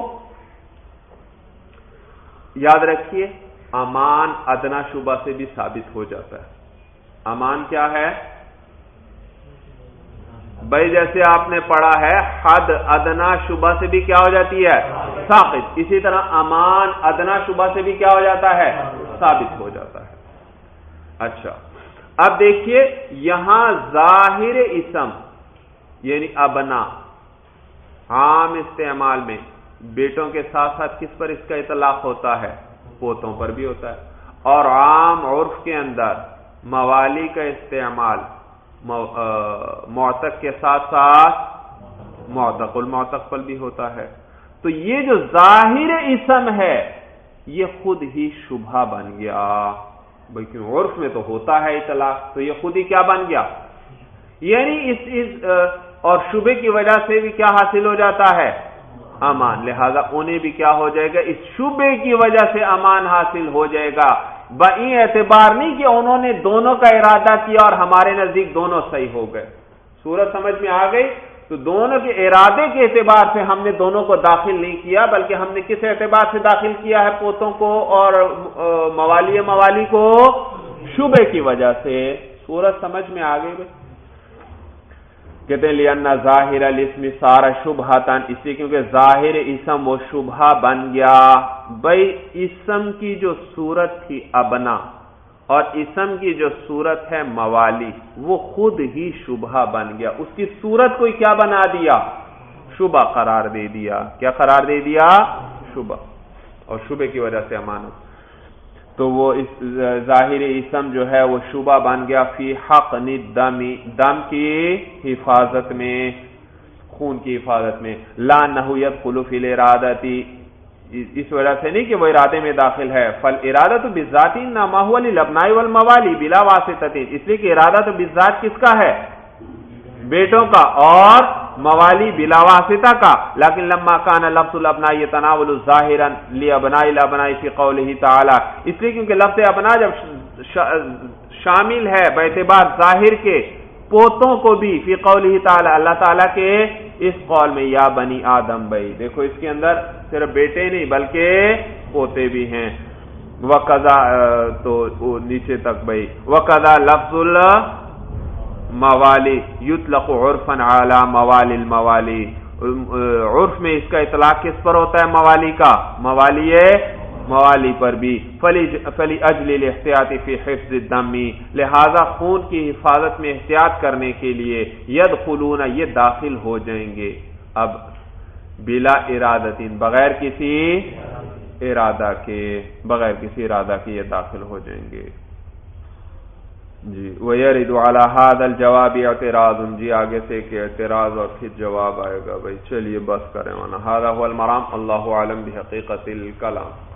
یاد رکھیے امان ادنا شبہ سے بھی ثابت ہو جاتا ہے۔ امان کیا ہے بھائی؟ جیسے آپ نے پڑھا ہے حد ادنا شبہ سے بھی کیا ہو جاتی ہے؟ ثابت۔ اسی طرح امان ادنا شبہ سے بھی کیا ہو جاتا ہے؟ ثابت ہو جاتا ہے۔ اچھا اب دیکھیے یہاں ظاہر اسم یعنی ابنا عام استعمال میں بیٹوں کے ساتھ ساتھ کس پر اس کا اطلاق ہوتا ہے؟ پوتوں پر بھی ہوتا ہے، اور عام عرف کے اندر موالی کا استعمال معتق کے ساتھ ساتھ معتق المعتق پر بھی ہوتا ہے۔ تو یہ جو ظاہر اسم ہے یہ خود ہی شبہ بن گیا، بلکہ عرف میں تو ہوتا ہے اطلاق، تو یہ خود ہی کیا بن گیا؟ یعنی اس اور شبے کی وجہ سے بھی کیا حاصل ہو جاتا ہے؟ امان، لہذا انہیں بھی کیا ہو جائے گا؟ اس شبے کی وجہ سے امان حاصل ہو جائے گا، بئی اعتبار نہیں کہ انہوں نے دونوں کا ارادہ کیا اور ہمارے نزدیک دونوں صحیح ہو گئے۔ صورت سمجھ میں آ گئی؟ تو دونوں کے ارادے کے اعتبار سے ہم نے دونوں کو داخل نہیں کیا، بلکہ ہم نے کس اعتبار سے داخل کیا ہے پوتوں کو اور موالی کو؟ شبے کی وجہ سے۔ صورت سمجھ میں آ گئی؟ کہتے ہیں لأن ظاہر الاسم صار شبہتن، اس لیے کیونکہ ظاہر اسم وہ شبہ بن گیا۔ بھائی اسم کی جو صورت تھی ابنا اور اسم کی جو صورت ہے موالی وہ خود ہی شبہ بن گیا، اس کی صورت کوئی کیا بنا دیا؟ شبہ قرار دے دیا۔ کیا قرار دے دیا؟ شبہ، اور شبے کی وجہ سے امانت، تو وہ ظاہر اسم جو ہے وہ شبہ بن گیا فی حقن الدم، دم کی حفاظت میں، خون کی حفاظت میں، لا انہ یدخل فی الارادۃ، اس وجہ سے نہیں کہ وہ ارادے میں داخل ہے، فالارادۃ بالذات انما هو للابناء والموالی بلا واسطۃ، اس لیے کہ ارادہ تو بالذات کس کا ہے؟ بیٹوں کا، اور موالی بلا واسطہ کا، لیکن لما کان لفظ الابناء يتناول ظاہرا لابناء الابناء فی قوله تعالی، اس لیے کیونکہ لفظ ابنا جب شامل ہے باعتبار ظاہر کے پوتوں کو بھی، فی قوله تعالی اللہ تعالیٰ کے اس قول میں یا بنی آدم، بھائی دیکھو اس کے اندر صرف بیٹے نہیں بلکہ پوتے بھی ہیں، وقضا تو نیچے تک بھائی، وقضا لفظ موالی یطلق عرفا علی موالی الموالی، عرف میں اس کا اطلاق کس پر ہوتا ہے؟ موالی کا، موالی پر بھی، فلی اجل الاحتیاط فی حفظ الدم، لہذا خون کی حفاظت میں احتیاط کرنے کے لیے یدخلون یہ داخل ہو جائیں گے، اب بلا ارادت بغیر کسی ارادہ کے یہ داخل ہو جائیں گے۔ جی وَيَرِدُ عَلَى هَذَا الْجَوَابِ اعتراض، جی آگے سے ایک اعتراض اور پھر جواب آئے گا بھائی. چلیے بس کریں، هذا هو المرام، اللہ اعلم بحقیقت الکلام.